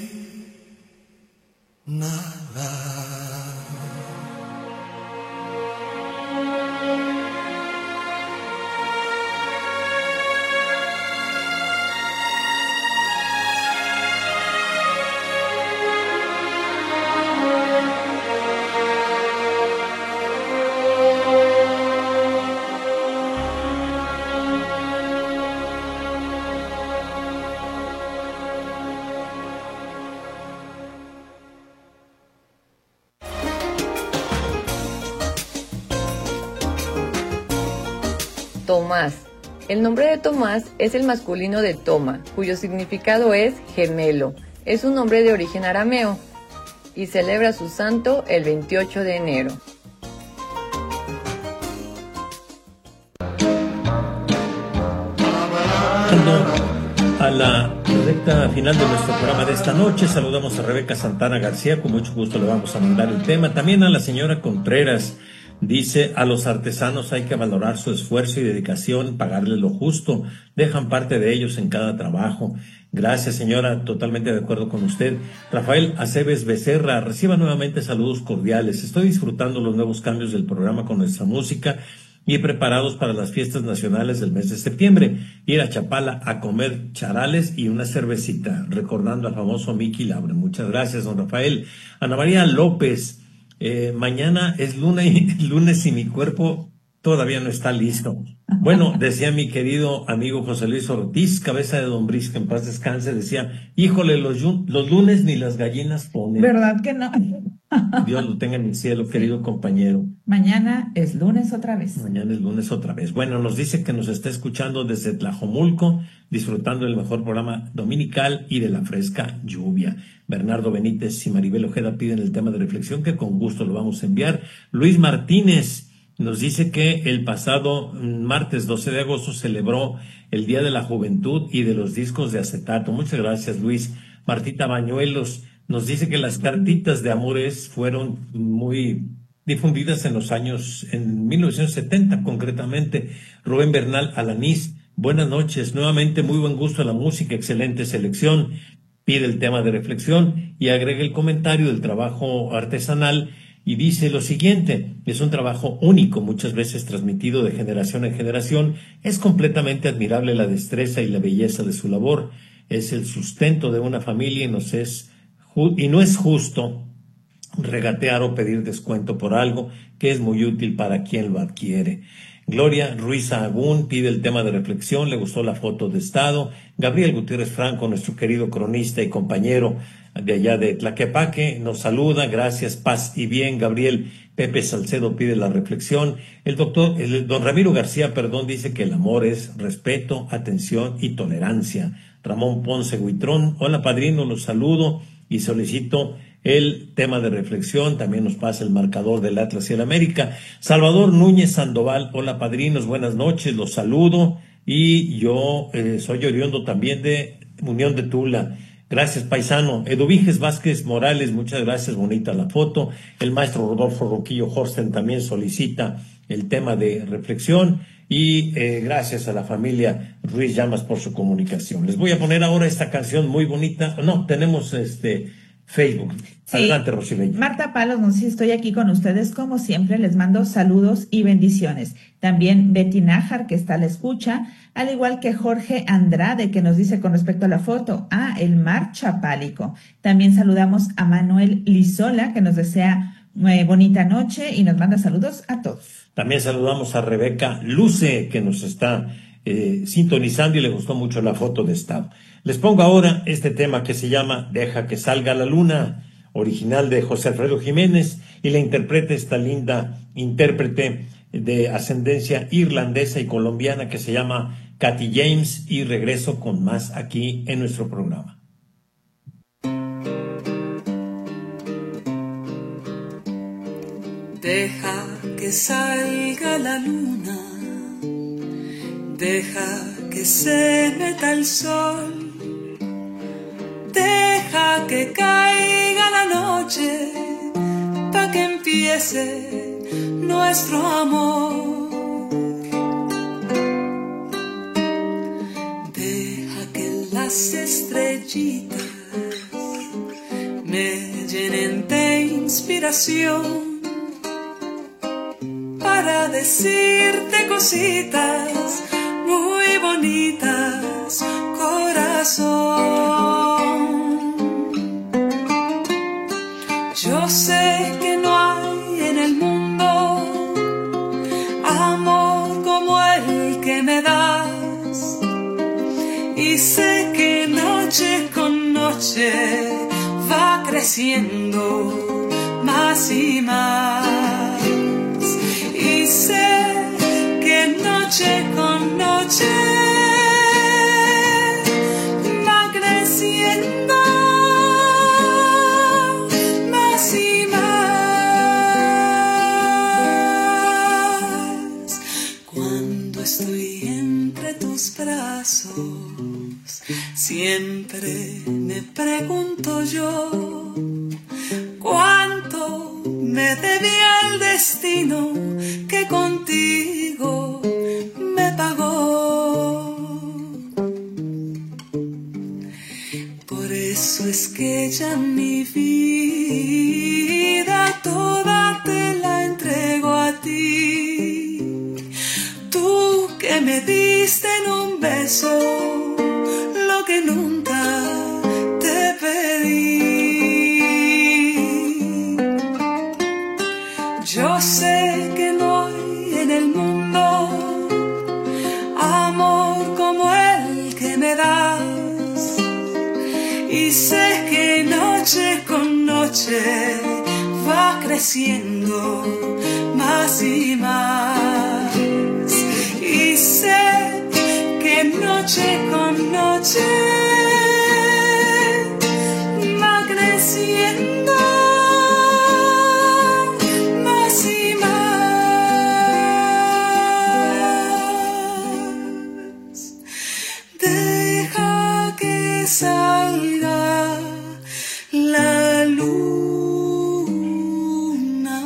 nada. Tomás. El nombre de Tomás es el masculino de Toma, cuyo significado es gemelo. Es un nombre de origen arameo y celebra su santo el veintiocho de enero. A la recta final de nuestro programa de esta noche, saludamos a Rebeca Santana García, con mucho gusto le vamos a mandar el tema. También a la señora Contreras. Dice, a los artesanos hay que valorar su esfuerzo y dedicación, pagarles lo justo, dejan parte de ellos en cada trabajo. Gracias, señora, totalmente de acuerdo con usted. Rafael Aceves Becerra, reciba nuevamente saludos cordiales. Estoy disfrutando los nuevos cambios del programa con nuestra música y preparados para las fiestas nacionales del mes de septiembre. Ir a Chapala a comer charales y una cervecita, recordando al famoso Mickey Laure. Muchas gracias, don Rafael. Ana María López, Eh, mañana es lunes y, lunes y mi cuerpo todavía no está listo. Bueno, decía mi querido amigo José Luis Ortiz, cabeza de lombriz, que en paz descanse, decía, híjole, los, los lunes ni las gallinas ponen. ¿Verdad que no? Dios lo tenga en el cielo, querido compañero. Mañana es lunes otra vez. Mañana es lunes otra vez. Bueno, nos dice que nos está escuchando desde Tlajomulco, disfrutando del mejor programa dominical y de la fresca lluvia. Bernardo Benítez y Maribel Ojeda piden el tema de reflexión, que con gusto lo vamos a enviar. Luis Martínez nos dice que el pasado martes doce de agosto celebró el Día de la Juventud y de los discos de acetato. Muchas gracias, Luis. Martita Bañuelos nos dice que las cartitas de amores fueron muy difundidas en los años, en mil novecientos setenta concretamente. Rubén Bernal Alanís, buenas noches, nuevamente muy buen gusto a la música, excelente selección. Pide el tema de reflexión y agrega el comentario del trabajo artesanal y dice lo siguiente: es un trabajo único, muchas veces transmitido de generación en generación. Es completamente admirable la destreza y la belleza de su labor. Es el sustento de una familia y, nos es, y no es justo regatear o pedir descuento por algo que es muy útil para quien lo adquiere. Gloria Ruiz Agún pide el tema de reflexión, le gustó la foto de estado. Gabriel Gutiérrez Franco, nuestro querido cronista y compañero de allá de Tlaquepaque, nos saluda, gracias, paz y bien. Gabriel Pepe Salcedo pide la reflexión. El doctor, el don Ramiro García, perdón, dice que el amor es respeto, atención y tolerancia. Ramón Ponce Huitrón, hola padrino, los saludo y solicito el tema de reflexión. También nos pasa el marcador del Atlas y el América. Salvador Núñez Sandoval, hola padrinos, buenas noches, los saludo. Y yo eh, soy oriundo también de Unión de Tula. Gracias, paisano. Eduviges Vázquez Morales, muchas gracias, bonita la foto. El maestro Rodolfo Roquillo Horsten también solicita el tema de reflexión. Y eh, gracias a la familia Ruiz Llamas por su comunicación. Les voy a poner ahora esta canción muy bonita. No, tenemos este Facebook. Sí. Adelante, Rosibella. Marta Palos nos dice, estoy aquí con ustedes como siempre, les mando saludos y bendiciones. También Betty Nájar, que está a la escucha, al igual que Jorge Andrade, que nos dice con respecto a la foto, ah, el mar chapálico. También saludamos a Manuel Lizola, que nos desea eh, bonita noche y nos manda saludos a todos. También saludamos a Rebeca Luce, que nos está eh, sintonizando y le gustó mucho la foto de estado. Les pongo ahora este tema que se llama Deja que salga la luna, original de José Alfredo Jiménez, y la interpreta esta linda intérprete de ascendencia irlandesa y colombiana que se llama Katy James, y regreso con más aquí en nuestro programa. Deja que salga la luna, deja que se meta el sol, deja que caiga la noche, pa' que empiece nuestro amor. Deja que las estrellitas me llenen de inspiración para decirte cositas muy bonitas, corazón. Yo sé que no hay en el mundo amor como el que me das, y sé que noche con noche va creciendo más y más, y sé que noche con noche va creciendo más y más. Cuando estoy entre tus brazos, siempre me pregunto yo, ¿cuánto me debía el destino que contigo me pagó? Por eso es que ya mi vida toda te la entrego a ti, tú que me diste en un beso lo que nunca te pedí. Yo sé que no hay en el mundo amor como el que me das, y sé que noche con noche va creciendo más y más, y sé que noche con noche va creciendo más y más. Deja que salga la luna.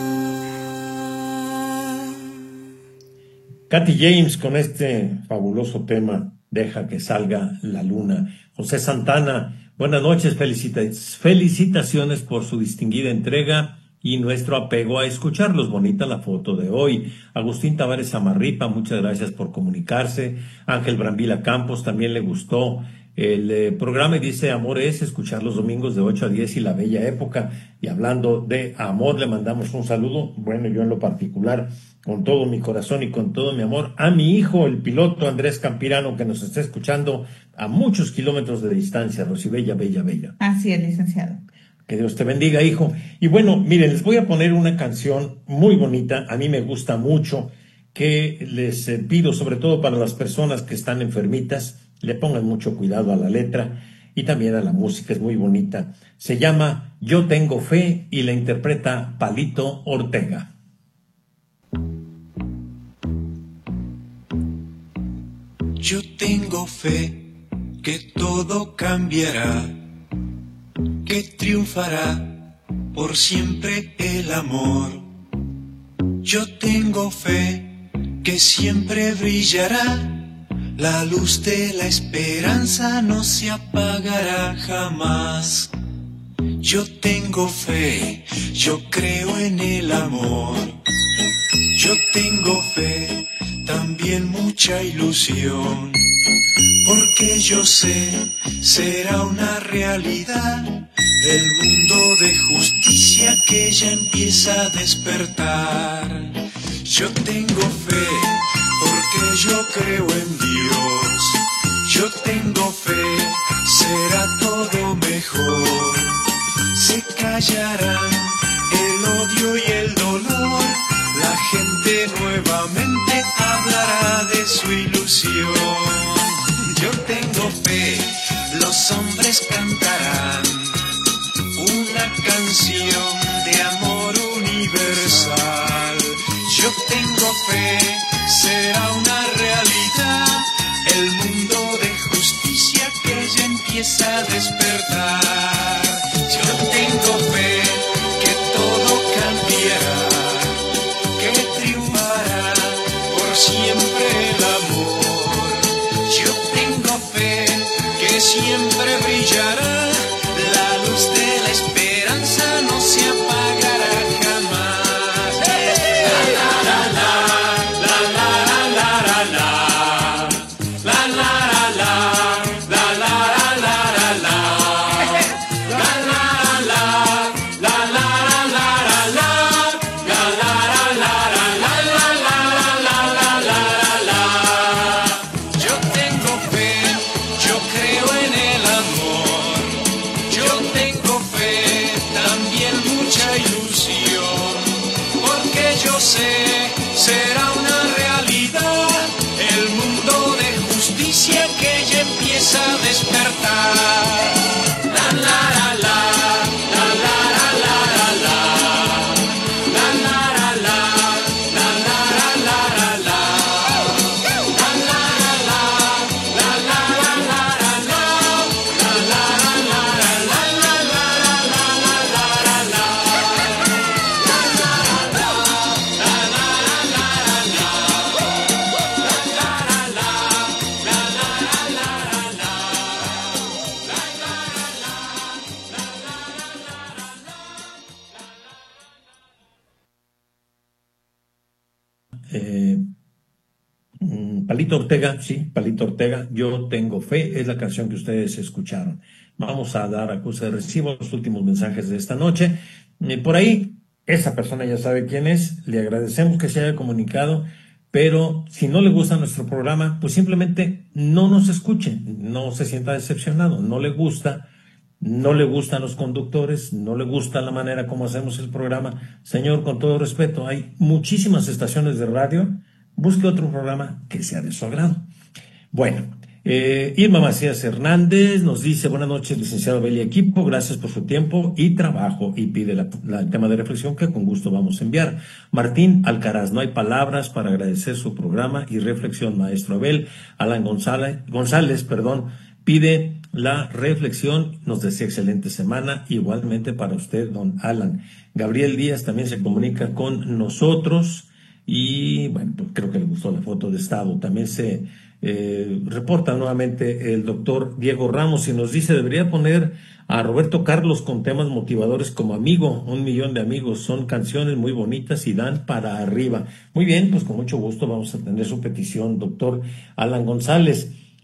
Katy James con este fabuloso tema, Deja que salga la luna. José Santana, buenas noches, felicita- felicitaciones por su distinguida entrega y nuestro apego a escucharlos. Bonita la foto de hoy. Agustín Tavares Amarripa, muchas gracias por comunicarse. Ángel Brambila Campos también le gustó el eh, programa y dice: amor es escuchar los domingos de ocho a diez y La Bella Época. Y hablando de amor, le mandamos un saludo, bueno, yo en lo particular, con todo mi corazón y con todo mi amor, a mi hijo, el piloto Andrés Campirano, que nos está escuchando a muchos kilómetros de distancia. Rosy, bella, bella, bella. Así es, licenciado. Que Dios te bendiga, hijo. Y bueno, miren, les voy a poner una canción muy bonita, a mí me gusta mucho, que les eh, pido, sobre todo para las personas que están enfermitas, le pongan mucho cuidado a la letra y también a la música, es muy bonita. Se llama Yo Tengo Fe y la interpreta Palito Ortega. Yo tengo fe que todo cambiará, que triunfará por siempre el amor. Yo tengo fe que siempre brillará, la luz de la esperanza no se apagará jamás. Yo tengo fe, yo creo en el amor. Yo tengo fe, también mucha ilusión, porque yo sé, será una realidad el mundo de justicia que ya empieza a despertar. Yo tengo fe, porque yo creo en Dios. Yo tengo fe, será todo mejor. Se callarán el odio y el dolor, la gente nuevamente hablará de su ilusión. Yo tengo fe, los hombres cantarán una canción de amor universal. Yo tengo fe, será una realidad el mundo de justicia que ya empieza a despertar. Yo tengo fe que todo cambiará, que triunfará por siempre el amor. Yo tengo fe que siempre brillará, la luz de la esperanza no se apagará jamás. La la la la, la la la la la, la la la la, la la la la la, la la la, la la la la la, la la la la la la la. Yo tengo fe, yo creo en el amor. Yo tengo fe, también mucha ilusión, porque yo sé, será una realidad el mundo de justicia que ya empieza a despertar. La la la la, la la la la la, la la la la, la la la la la, la la la la, la la la la la, la la la Eh, mm, Palito Ortega, sí, Palito Ortega, Yo Tengo Fe, es la canción que ustedes escucharon. Vamos a dar acuse de recibo los últimos mensajes de esta noche. Eh, por ahí, esa persona ya sabe quién es, le agradecemos que se haya comunicado, pero si no le gusta nuestro programa, pues simplemente no nos escuche, no se sienta decepcionado, no le gusta, no le gustan los conductores, no le gusta la manera como hacemos el programa. Señor, con todo respeto, hay muchísimas estaciones de radio, busque otro programa que sea de su agrado. Bueno, eh, Irma Macías Hernández nos dice: buenas noches, licenciado Bel y equipo, gracias por su tiempo y trabajo, y pide la, la, el tema de reflexión que con gusto vamos a enviar. Martín Alcaraz: no hay palabras para agradecer su programa y reflexión, maestro Abel. Alan González, González, perdón, pide la reflexión, nos desea excelente semana, igualmente para usted, don Alan. Gabriel Díaz también se comunica con nosotros y, bueno, pues creo que le gustó la foto de estado. También se eh, reporta nuevamente el doctor Diego Ramos y nos dice: debería poner a Roberto Carlos con temas motivadores como Amigo, Un Millón de Amigos. Son canciones muy bonitas y dan para arriba. Muy bien, pues con mucho gusto vamos a atender su petición, doctor Alan González.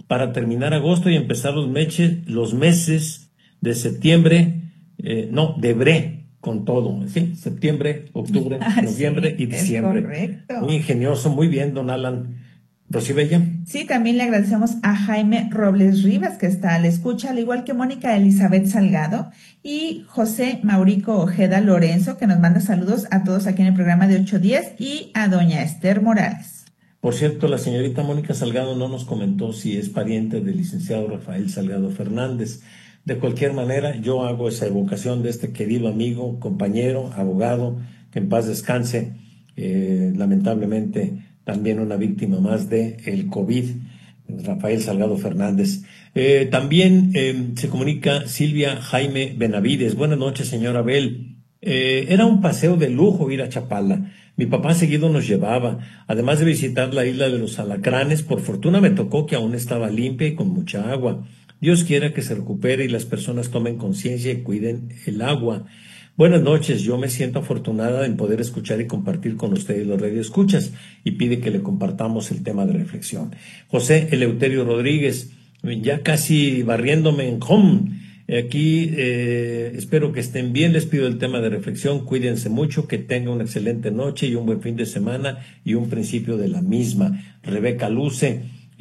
para terminar agosto y empezar los, meches, los meses de septiembre, eh, no, de bre, con todo, ¿sí? Septiembre, octubre, Ah, noviembre sí, y diciembre. es correcto. Muy ingenioso, muy bien, don Alan. Rosy Bella. Sí, también le agradecemos a Jaime Robles Rivas, que está a la escucha, al igual que Mónica Elizabeth Salgado y José Maurico Ojeda Lorenzo, que nos manda saludos a todos aquí en el programa de ocho diez, y a doña Esther Morales. Por cierto, la señorita Mónica Salgado no nos comentó si es pariente del licenciado Rafael Salgado Fernández. De cualquier manera, yo hago esa evocación de este querido amigo, compañero, abogado, que en paz descanse, eh, lamentablemente también una víctima más de el COVID, Rafael Salgado Fernández. Eh, también eh, se comunica Silvia Jaime Benavides. Buenas noches, señor Abel. Eh, era un paseo de lujo ir a Chapala. Mi papá seguido nos llevaba, además de visitar la isla de los Alacranes. Por fortuna me tocó que aún estaba limpia y con mucha agua. Dios quiera que se recupere y las personas tomen conciencia y cuiden el agua. Buenas noches, yo me siento afortunada en poder escuchar y compartir con ustedes los radioescuchas y pide que le compartamos el tema de reflexión. José Eleuterio Rodríguez, ya casi barriéndome en home. Aquí eh, espero que estén bien, les pido el tema de reflexión, cuídense mucho, que tengan una excelente noche y un buen fin de semana y un principio de la misma. Rebeca Luce,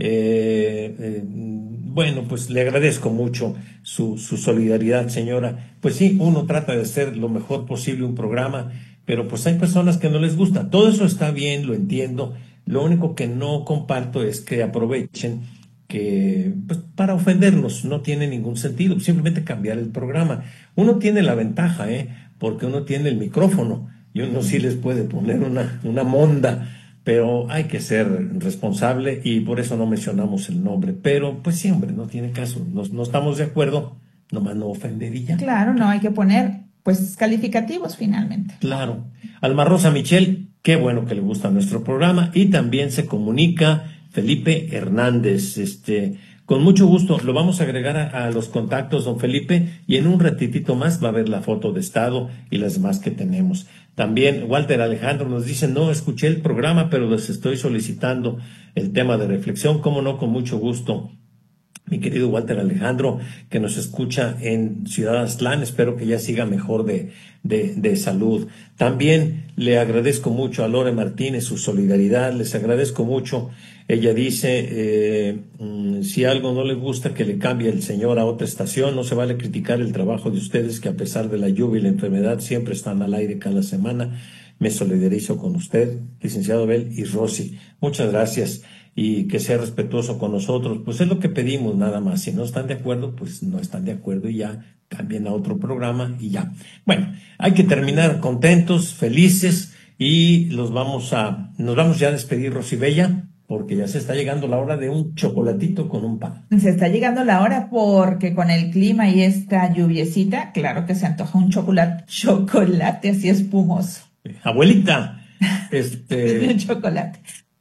eh, eh, bueno, pues le agradezco mucho su, su solidaridad, señora. Pues sí, uno trata de hacer lo mejor posible un programa, pero pues hay personas que no les gusta. Todo eso está bien, lo entiendo. Lo único que no comparto es que aprovechen que pues, para ofendernos. No tiene ningún sentido, simplemente cambiar el programa. Uno tiene la ventaja, ¿eh? Porque uno tiene el micrófono y uno sí les puede poner una, una monda. Pero hay que ser responsable y por eso no mencionamos el nombre. Pero, pues sí, hombre, no tiene caso. No, no estamos de acuerdo, nomás no ofender y ya. Claro, no hay que poner, pues, calificativos finalmente. Claro. Alma Rosa Michel, qué bueno que le gusta nuestro programa. Y también se comunica Felipe Hernández. Este, con mucho gusto, lo vamos a agregar a, a los contactos, don Felipe, y en un ratitito más va a ver la foto de estado y las demás que tenemos. También Walter Alejandro nos dice, no escuché el programa, pero les estoy solicitando el tema de reflexión. Cómo no, con mucho gusto. Mi querido Walter Alejandro, que nos escucha en Ciudad Aztlán, espero que ya siga mejor de, de, de salud. También le agradezco mucho a Lore Martínez su solidaridad, les agradezco mucho. Ella dice, eh, si algo no le gusta, que le cambie el señor a otra estación. No se vale criticar el trabajo de ustedes, que a pesar de la lluvia y la enfermedad siempre están al aire cada semana. Me solidarizo con usted, licenciado Abel y Rosy. Muchas gracias. Y que sea respetuoso con nosotros, pues es lo que pedimos nada más. Si no están de acuerdo, pues no están de acuerdo y ya cambien a otro programa y ya. Bueno, hay que terminar contentos, felices y los vamos a, nos vamos ya a despedir, Rosy Bella, porque ya se está llegando la hora de un chocolatito con un pan. Se está llegando la hora porque con el clima y esta lluviecita, claro que se antoja un chocolate, chocolate así espumoso. Abuelita, este... un chocolate.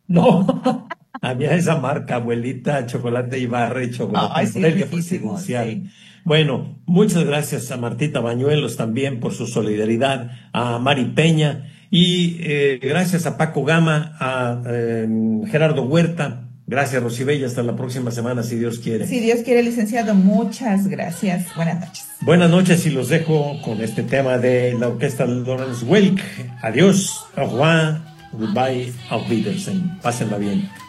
No. Había esa marca, abuelita, chocolate Ibarra y chocolate Ay, sí, presidencial. Sí. Bueno, muchas gracias a Martita Bañuelos también por su solidaridad, a Mari Peña y eh, gracias a Paco Gama, a eh, Gerardo Huerta. Gracias, Rosy Bella. Hasta la próxima semana, si Dios quiere. Si Dios quiere, licenciado. Muchas gracias. Buenas noches. Buenas noches y los dejo con este tema de la orquesta Lawrence Welk. Adiós, au revoir, goodbye, auf Wiedersehen. Pásenla bien.